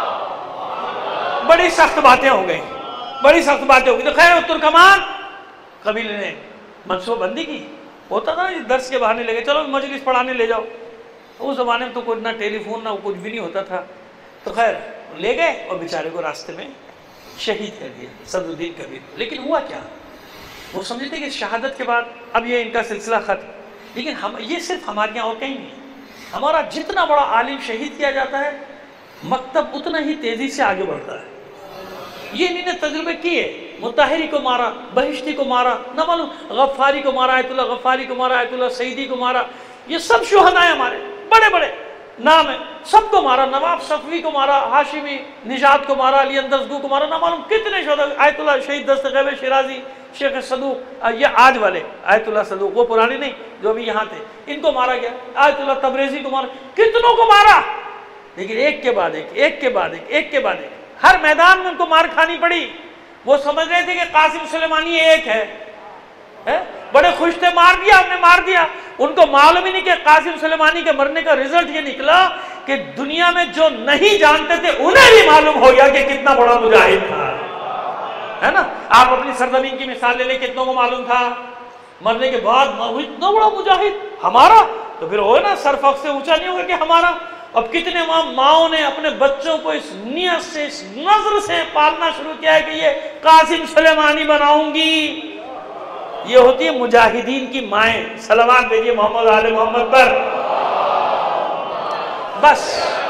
بڑی سخت باتیں ہو گئی، بڑی سخت باتیں ہو گئی. تو خیر ترکمان قبیلے نے منصوبہ بندی کی. ہوتا تھا درس کے بہانے لگے چلو مجلس پڑھانے لے جاؤ. اس زمانے میں تو کوئی نہ ٹیلی فون نہ کچھ بھی نہیں ہوتا تھا. تو خیر لے گئے اور بیچارے کو راستے میں شہید کر دیا صدر الدین کبیر. لیکن ہوا کیا؟ وہ سمجھتے کہ شہادت کے بعد اب یہ ان کا سلسلہ ختم. لیکن ہم یہ صرف ہمارے یہاں اور کہیں نہیں. ہمارا جتنا بڑا عالم شہید کیا جاتا ہے مکتب اتنا ہی تیزی سے آگے بڑھتا ہے. یہ انہوں نے تجربے کیے. مطہری کو مارا، بہشتی کو مارا، نہ معلوم غفاری کو مارا، آیت اللہ غفاری کو مارا، آیت اللہ سعیدی کو مارا. یہ سب شہداء ہیں ہمارے، بڑے بڑے نام ہیں، سب کو مارا. نواب صفوی کو مارا، ہاشمی نژاد کو مارا، علی اندزگو کو مارا، نہ معلوم کتنے شہداء. آیت اللہ شہید دستغیب شیرازی، شیخ صدوق، یہ آج والے آیت اللہ صدوق، وہ پرانے نہیں جو ابھی یہاں تھے، ان کو مارا گیا. آیت اللہ تبریزی کو مارا، کتنوں کو مارا. لیکن ایک کے بعد ایک، ایک کے بعد ایک، ایک کے بعد ایک، ہر میدان میں ان کو مار کھانی پڑی. وہ سمجھ رہے تھے کہ قاسم سلیمانی ایک ہے، بڑے خوش تھے، مار دیا ہم نے، مار دیا. ان کو معلوم ہی نہیں کہ قاسم سلیمانی کے مرنے کا رزلٹ یہ نکلا کہ دنیا میں جو نہیں جانتے تھے انہیں بھی معلوم ہو گیا کہ کتنا بڑا مجاہد تھا. ہے نا؟ آپ اپنی سرزمین کی مثال لے لیں، کتنوں کو معلوم تھا مرنے کے بعد اتنا بڑا مجاہد ہمارا. تو پھر وہ نا سرفخ سے اونچا نہیں ہوگا کہ ہمارا. اب کتنے ماں ماؤں نے اپنے بچوں کو اس نیت سے، اس نظر سے پالنا شروع کیا ہے کہ یہ قاسم سلیمانی بناؤں گی. یہ ہوتی ہے مجاہدین کی مائیں. صلوات بھیجیے محمد آل محمد پر. بس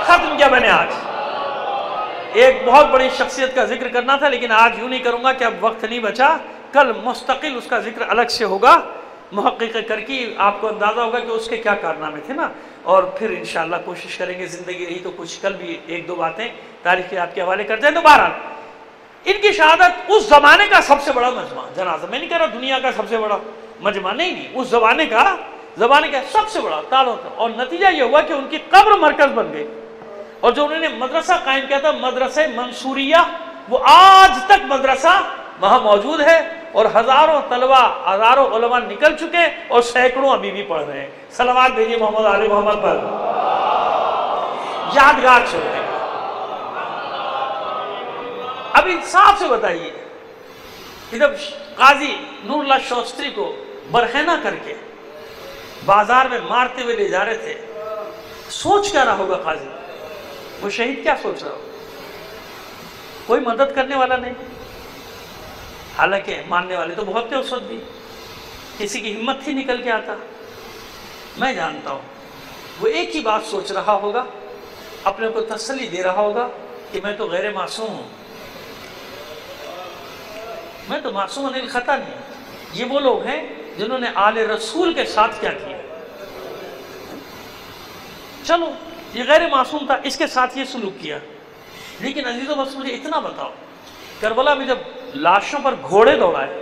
ختم کیا میں نے آج. ایک بہت بڑی شخصیت کا ذکر کرنا تھا لیکن آج یوں نہیں کروں گا کہ اب وقت نہیں بچا. کل مستقل اس کا ذکر الگ سے ہوگا. محقق کرکی آپ کو اندازہ ہوگا کہ اس کے کیا کارنامے تھے نا. اور پھر انشاءاللہ کوشش کریں گے زندگی رہی تو کچھ کل بھی ایک دو باتیں تاریخیات کے حوالے کرتے ہیں. تو بہرحال ان کی شہادت اس زمانے کا سب سے بڑا مجمع جنازہ. میں نہیں کہہ رہا دنیا کا سب سے بڑا مجمع, نہیں نہیں اس زمانے کا زمانے کا سب سے بڑا تال ہوتا. اور نتیجہ یہ ہوا کہ ان کی قبر مرکز بن گئی. اور جو انہوں نے مدرسہ قائم کیا تھا مدرسہ منصوریہ, وہ آج تک مدرسہ وہاں موجود ہے. اور ہزاروں طلبہ ہزاروں علماء نکل چکے اور سینکڑوں ابھی بھی پڑھ رہے ہیں. صلوات بھیجیے محمد آل محمد پر. یادگار چھوڑنے کا. اب انصاف سے بتائیے کہ جب قاضی نور اللہ شوستری کو برہنہ کر کے بازار میں مارتے ہوئے لے جا رہے تھے, سوچ کیا رہا ہوگا قاضی؟ وہ شہید کیا سوچ رہا ہوگا؟ کوئی مدد کرنے والا نہیں. حالانکہ ماننے والے تو بہت تھے اس وقت بھی, کسی کی ہمت تھی نکل کے آتا. میں جانتا ہوں وہ ایک ہی بات سوچ رہا ہوگا, اپنے کو تسلی دے رہا ہوگا کہ میں تو غیر معصوم ہوں, میں تو معصوم عن الخطا نہیں. یہ وہ لوگ ہیں جنہوں نے آل رسول کے ساتھ کیا کیا. چلو یہ غیر معصوم تھا, اس کے ساتھ یہ سلوک کیا. لیکن عزیزو بس مجھے اتنا بتاؤ, کربلا میں جب لاشوں پر گھوڑے دوڑائے,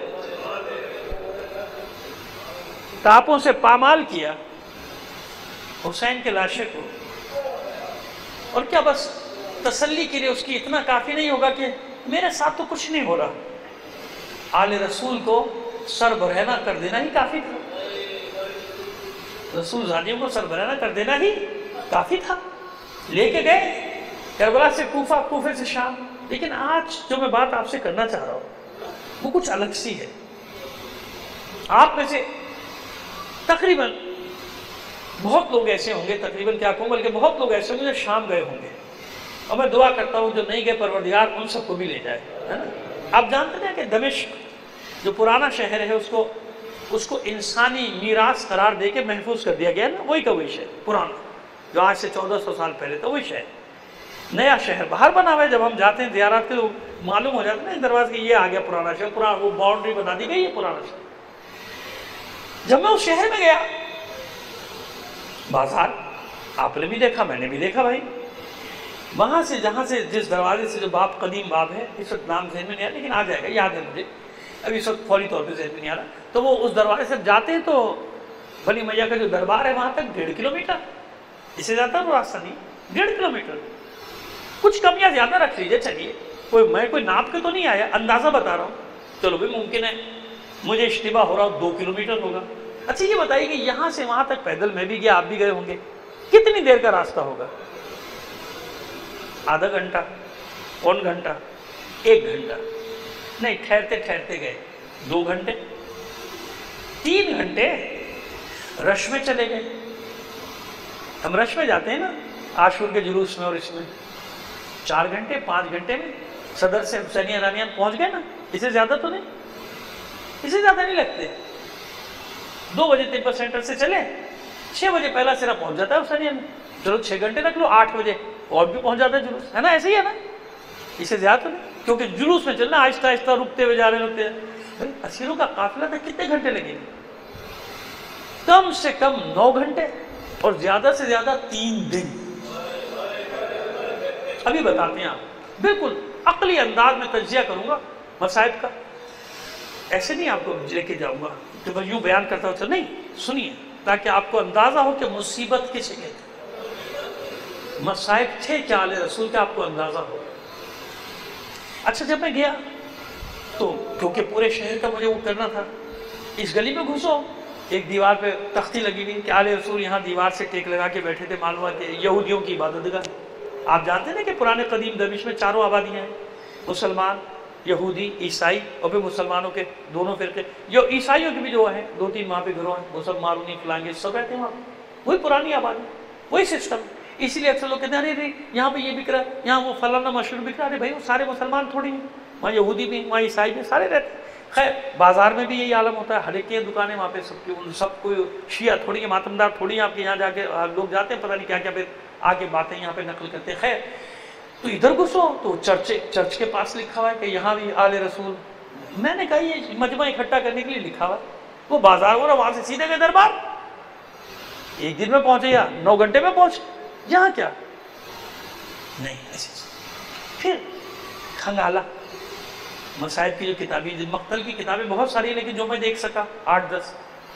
ٹاپوں سے پامال کیا حسین کے لاشے کو, اور کیا بس تسلی کے لیے اس کی اتنا کافی نہیں ہوگا کہ میرے ساتھ تو کچھ نہیں ہو رہا؟ آل رسول کو سر برہنہ کر دینا ہی کافی تھا. رسول زادیوں کو سر برہنہ کر دینا ہی کافی تھا. لے کے گئے کربلا سے کوفہ, کوفے سے شام. لیکن آج جو میں بات آپ سے کرنا چاہ رہا ہوں وہ کچھ الگ سی ہے. آپ میں سے تقریباً بہت لوگ ایسے ہوں گے, تقریباً کیا کہوں بلکہ بہت لوگ ایسے ہوں گے جو شام گئے ہوں گے, اور میں دعا کرتا ہوں جو نہیں گئے پروردگار ان سب کو بھی لے جائے, ہے نا. آپ جانتے ہیں کہ دمشق جو پرانا شہر ہے اس کو اس کو انسانی میراث قرار دے کے محفوظ کر دیا گیا نا. وہی کا وہی شہر پرانا جو آج سے چودہ سو سال پہلے تھا, وہی شہر. نیا شہر باہر بنا ہوا ہے. جب ہم جاتے ہیں زیارات کے تو معلوم ہو جاتا ہے نا اس دروازے کہ یہ آ گیا پرانا شہر, پرانا وہ باؤنڈری بنا دی گئی, یہ پرانا شہر. جب میں اس شہر میں گیا, بازار آپ نے بھی دیکھا, میں نے بھی دیکھا بھائی, وہاں سے جہاں سے جس دروازے سے جو باب قدیم باب ہے, اس وقت نام ذہن میں نہیں آ رہا لیکن آ جائے گا, یاد ہے مجھے, ابھی اس وقت فوری طور پہ ذہن میں نہیں آ رہا. تو وہ اس دروازے سے جاتے ہیں تو بلی میاں کا جو دربار ہے وہاں تک ڈیڑھ کلو میٹر, اس سے زیادہ وہ راستہ نہیں, ڈیڑھ کلو میٹر. کچھ کمیاں زیادہ رکھ لیجیے, چلیے کوئی میں کوئی ناپ کے تو نہیں آیا, اندازہ بتا رہا ہوں. چلو بھی ممکن ہے مجھے اشتباہ ہو رہا دو کلو میٹر ہوگا. اچھا یہ بتائیے کہ یہاں سے وہاں تک پیدل میں بھی گیا, آپ بھی گئے ہوں گے, کتنی دیر کا راستہ ہوگا؟ آدھا گھنٹہ, پون گھنٹہ, ایک گھنٹہ نہیں, ٹھہرتے ٹھہرتے گئے دو گھنٹے, تین گھنٹے رش میں چلے گئے. ہم رش میں جاتے ہیں نا عاشور کے جلوس میں, اور اس میں چار گھنٹے پانچ گھنٹے میں صدر سے حسینی رانیان پہنچ گئے نا. اسے زیادہ تو نہیں, اسے زیادہ نہیں لگتے. دو بجے تپا سینٹر سے چلے, چھ بجے پہلا سرا پہنچ جاتا ہے حسینیہ میں. چلو چھ گھنٹے رکھ لو, آٹھ بجے اور بھی پہنچ جاتا ہے جلوس, ہے نا. ایسے ہی ہے نا, اسے زیادہ تو نہیں, کیونکہ جلوس میں چلنا آہستہ آہستہ رکتے ہوئے جا رہے ہوتے ہیں. اسیروں کا قافلہ تھا, کتنے گھنٹے لگیں گے؟ کم سے کم نو گھنٹے اور زیادہ سے زیادہ تین دن. ابھی بتاتے ہیں آپ, بالکل عقلی انداز میں تجزیہ کروں گا مصائب کا, ایسے نہیں آپ کو لے کے جاؤں گا کہ میں یوں بیان کرتا ہوں. نہیں, سنیے تاکہ آپ کو اندازہ ہو کہ مصیبت کسے کہتے ہیں, مصائب تھے کیا آل رسول کا, آپ کو اندازہ ہو. اچھا جب میں گیا تو کیونکہ پورے شہر کا مجھے وہ کرنا تھا, اس گلی میں گھسو, ایک دیوار پہ تختی لگی ہوئی کہ آل رسول یہاں دیوار سے ٹیک لگا کے بیٹھے تھے, معلوم ہوا کہ یہودیوں کی عبادت گاہ. آپ جانتے ہیں کہ پرانے قدیم دمشق میں چاروں آبادیاں ہیں, مسلمان, یہودی, عیسائی, اور پھر مسلمانوں کے دونوں فرقے. جو عیسائیوں کے بھی جو ہیں دو تین وہاں پہ گھروں ہیں, وہ سب مارونی فلانگے سب رہتے ہیں وہاں پہ, وہی پرانی آبادی, وہی سسٹم. اسی لیے اکثر لوگ کہتے ہیں ارے ارے یہاں پہ یہ بک رہا ہے, یہاں وہ فلانا مشہور بک رہا ہے. ارے بھائی وہ سارے مسلمان تھوڑی ہیں, وہاں یہودی بھی, وہاں عیسائی بھی, سارے رہتے ہیں. خیر بازار میں بھی یہی عالم ہوتا ہے, ہر ایک کی دکانیں وہاں پہ سب کی, سب کوئی شیعہ تھوڑی ہیں, ماتمدار تھوڑی ہیں. آپ کے یہاں جا کے لوگ جاتے ہیں, پتہ نہیں کیا کیا پھر आगे बातें यहाँ पे नकल करते हैं। खैर, तो इधर घुसो तो चर्च चर्च के पास लिखा हुआ है कि यहाँ भी आले रसूल। मैंने कहा ये मजमा इकट्ठा करने के लिए लिखा हुआ है। वो बाजार हो रहा, वहां से सीधे गए दरबार। एक दिन में पहुंचे या नौ घंटे में पहुंचे, यहाँ क्या नहीं ऐसे। फिर खंगाला मसाइब की जो किताबें, मक्तल की किताबें बहुत सारी, लेकिन जो मैं देख सका आठ दस।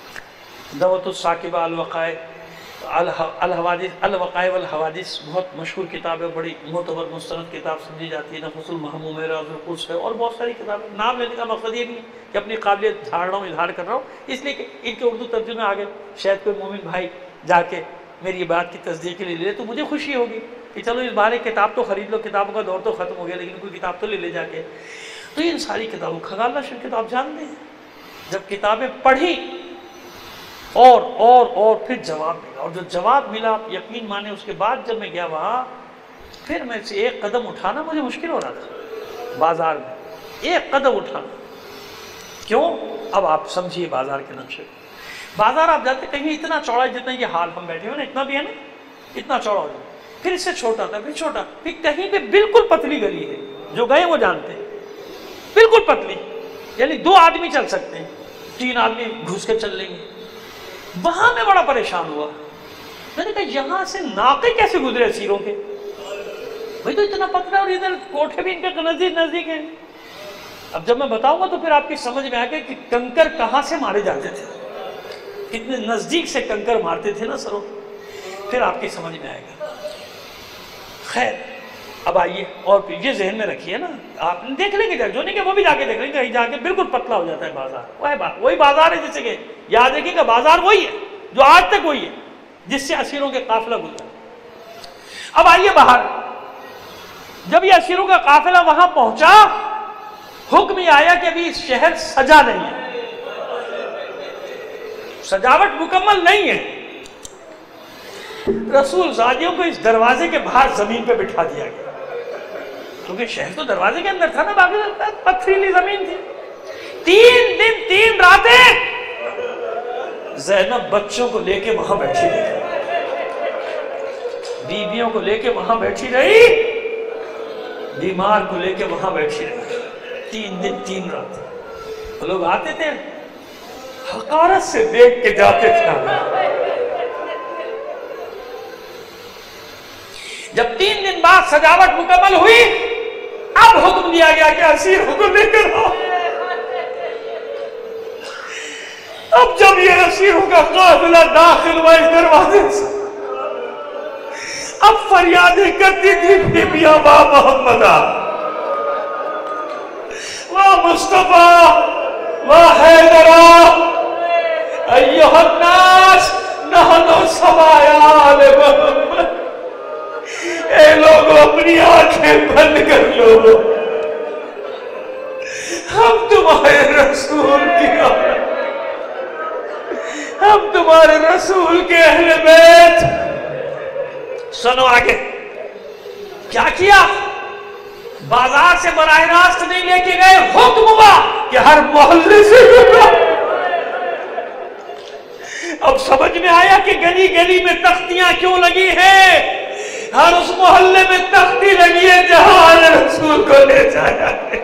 दवतुस साकिबा अल वक़ाए अल हवादिस अल वक़ाए वल हवादिस बहुत मशहूर किताब है, बड़ी मोतबर मुस्तनद किताब समझी जाती है। नफ़्सुल महमूम है, राज़ुल कुर्स है, और बहुत सारी किताबें। नाम लेने का मकसद ये नहीं है कि अपनी काबिलियत झाड़ रहा हूँ, इजहार कर रहा हूँ, इसलिए कि इनके उर्दू तर्जुमे आ गए, शायद कोई मोमिन भाई जाके मेरी बात की तस्दीक के लिए ले तो मुझे खुशी होगी कि चलो इस बार एक किताब तो खरीद लो, किताबों का दौर तो ख़त्म हो गया, लेकिन कोई किताब तो ले ले जाके। तो इन सारी किताबों खगाला शुरू के तो आप जानते हैं, जब किताबें पढ़ी और और और फिर जवाब मिला, और जो जवाब मिला आप यकीन माने, उसके बाद जब मैं गया वहाँ, फिर मैं से एक कदम उठाना मुझे मुश्किल हो रहा था बाजार में, एक कदम उठाना। क्यों? अब आप समझिए बाजार के नक्शे। बाजार आप जाते कहीं इतना चौड़ा है जितना ये हाल हम बैठे हुए ना, इतना भी है ना, इतना चौड़ा हो जाए, फिर इससे छोटा था, फिर छोटा, फिर कहीं पे बिल्कुल पतली गली है, जो गए वो जानते हैं, बिल्कुल पतली, यानी दो आदमी चल सकते हैं, तीन आदमी घुस के चल लेंगे। वहां मैं बड़ा परेशान हुआ। मैंने कहा यहां से नाके कैसे गुजरे असीरों के, भाई तो इतना पतला, और इधर कोठे भी इनके नजदीक नजदीक है। अब जब मैं बताऊंगा तो फिर आपकी समझ में आ गया कि कंकर कहां से मारे जाते थे, कितने नजदीक से कंकर मारते थे ना सरों, फिर आपकी समझ में आएगा। खैर, अब आइए, और फिर ये जहन में रखिए ना, आप देख लेंगे, जो नहीं कि वो भी जाके देख लेंगे, कहीं जाके बिल्कुल पतला हो जाता है बाजार। वही बात, वही बाजार है जैसे कि याद रखिएगा, बाजार वही है जो आज तक वही है जिससे असीरों के काफिला गुजरा। अब आइए बाहर, जब ये असीरों का काफिला वहां पहुंचा, हुक्म ये आया कि अभी शहर सजा नहीं है, सजावट मुकम्मल नहीं है। रसूल ज़ादियों को इस दरवाजे के बाहर जमीन पे बिठा दिया गया, क्योंकि शहर तो दरवाजे के अंदर था ना, बाकी पथरीली जमीन थी। तीन दिन तीन रातें ज़ैनब बच्चों को लेके वहां बैठी रही, बीवियों को लेके वहां बैठी रही, बीमार को लेके वहां बैठी रही, तीन दिन तीन रातें। लोग आते थे, हकारत से देख के जाते थे। जब तीन दिन बाद सजावट मुकम्मल हुई, अब हुक्म दिया गया कि असीरों को लेकर आओ। अब जब ये असीरों का काफिला दाखिल हुआ इस दरवाजे से, अब फरियादें करती थी बीबियां, वाह मोहम्मदा, वाह मुस्तफा, वाह हैदरा, अय्युहन्नास नहनु सवायाल मोहम्मद। ए लोगों, अपनी आंखें बंद कर लो, हम तुम्हारे रसूल की औलाद, हम तुम्हारे रसूल के अहले बैत। सुनो आगे क्या किया, बाजार से बराह रास्त नहीं लेके गए, हुक्म हुआ कि हर मोहल्ले से। अब समझ में आया कि गली गली में तख्तियां क्यों लगी हैं, हर उस मोहल्ले में तख्ती लगी है जहां रसूल को ले जाया है।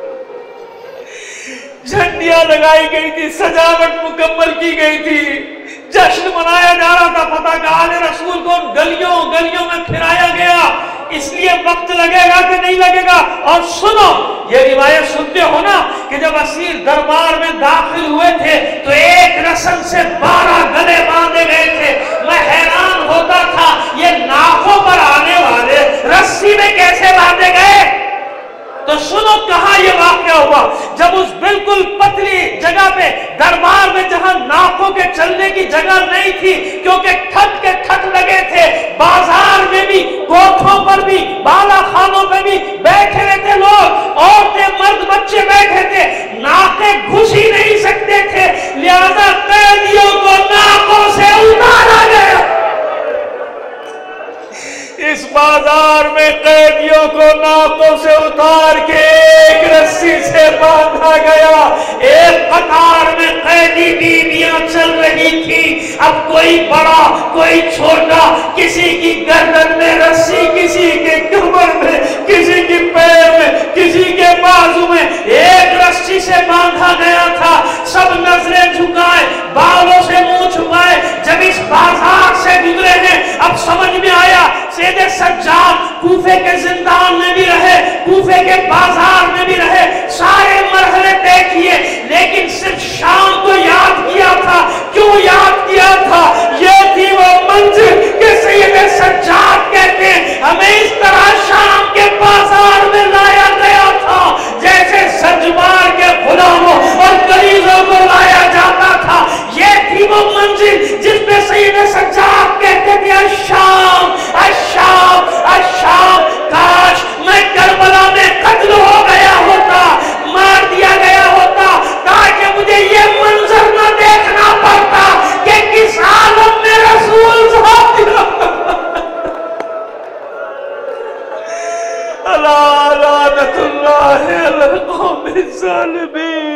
झंडियां लगाई गई थी, सजावट मुकम्मल की गई थी, जश्न मनाया जा रहा था, पता का आले रसूल को गलियों गलियों में फिराया गया। इसलिए वक्त लगेगा कि नहीं लगेगा। और सुनो, ये रिवायत सुनते हो ना कि जब असीर दरबार में दाखिल हुए थे तो एक रस्म से बारह गले बांधे गए थे। मैं हैरान होता था, ये नाकों पर आने वाले रस्सी में कैसे बांधे गए। तो सुनो कहां ये वाकया हुआ, जब उस बिल्कुल पतली जगह पे दरबार में जहां नाकों के चलने की जगह नहीं थी, क्योंकि ठट के ठट लगे थे, बाजार में भी, कोठों पर भी, बाला खानों पे भी बैठे हुए थे लोग, औरतें मर्द बच्चे बैठे थे, नाके घुस ही नहीं सकते थे, लिहाजा कैदियों को नाकों से उतारा गया। इस बाजार में कैदियों को नाकों से उतार के एक रस्सी से बांधा गया। एक कतार में कैदी बीवियां चल रही थी। अब कोई کوئی بڑا کوئی چھوٹا، کسی کی گردن میں رسی، کسی کے کمر میں، کسی کی پیر میں، کسی کے بازو میں ایک رسی سے باندھا گیا تھا. سب نظریں جھکائے، بالوں سے منہ چھپائے. جب اس بازار سے گزرے ہیں اب سمجھ میں آیا سید سجاد کوفے کے زندان میں بھی رہے، کوفے کے بازار میں بھی رہے، سارے مرحلے طے کیے، لیکن صرف شام کو یاد کیا تھا. کیوں یاد کیا تھا؟ یہ تھی وہ منزل کہ سید سجاد کہتے ہیں ہمیں اس طرح شام کے بازار میں لایا گیا تھا جیسے سجبار کے غلاموں اور غریبوں کو لایا جاتا تھا. یہ تھی وہ منزل جس پہ سید سجاد کہتے تھے الشام الشام الشام. کاش میں کربلا میں قتل ہو گیا ہوتا، مار دیا گیا ہوتا، تاکہ مجھے یہ منظر نہ دیکھنا پڑتا کہ کس عالم میں رسول صاحب اللہ لعنت اللہ علی القوم الظالمین.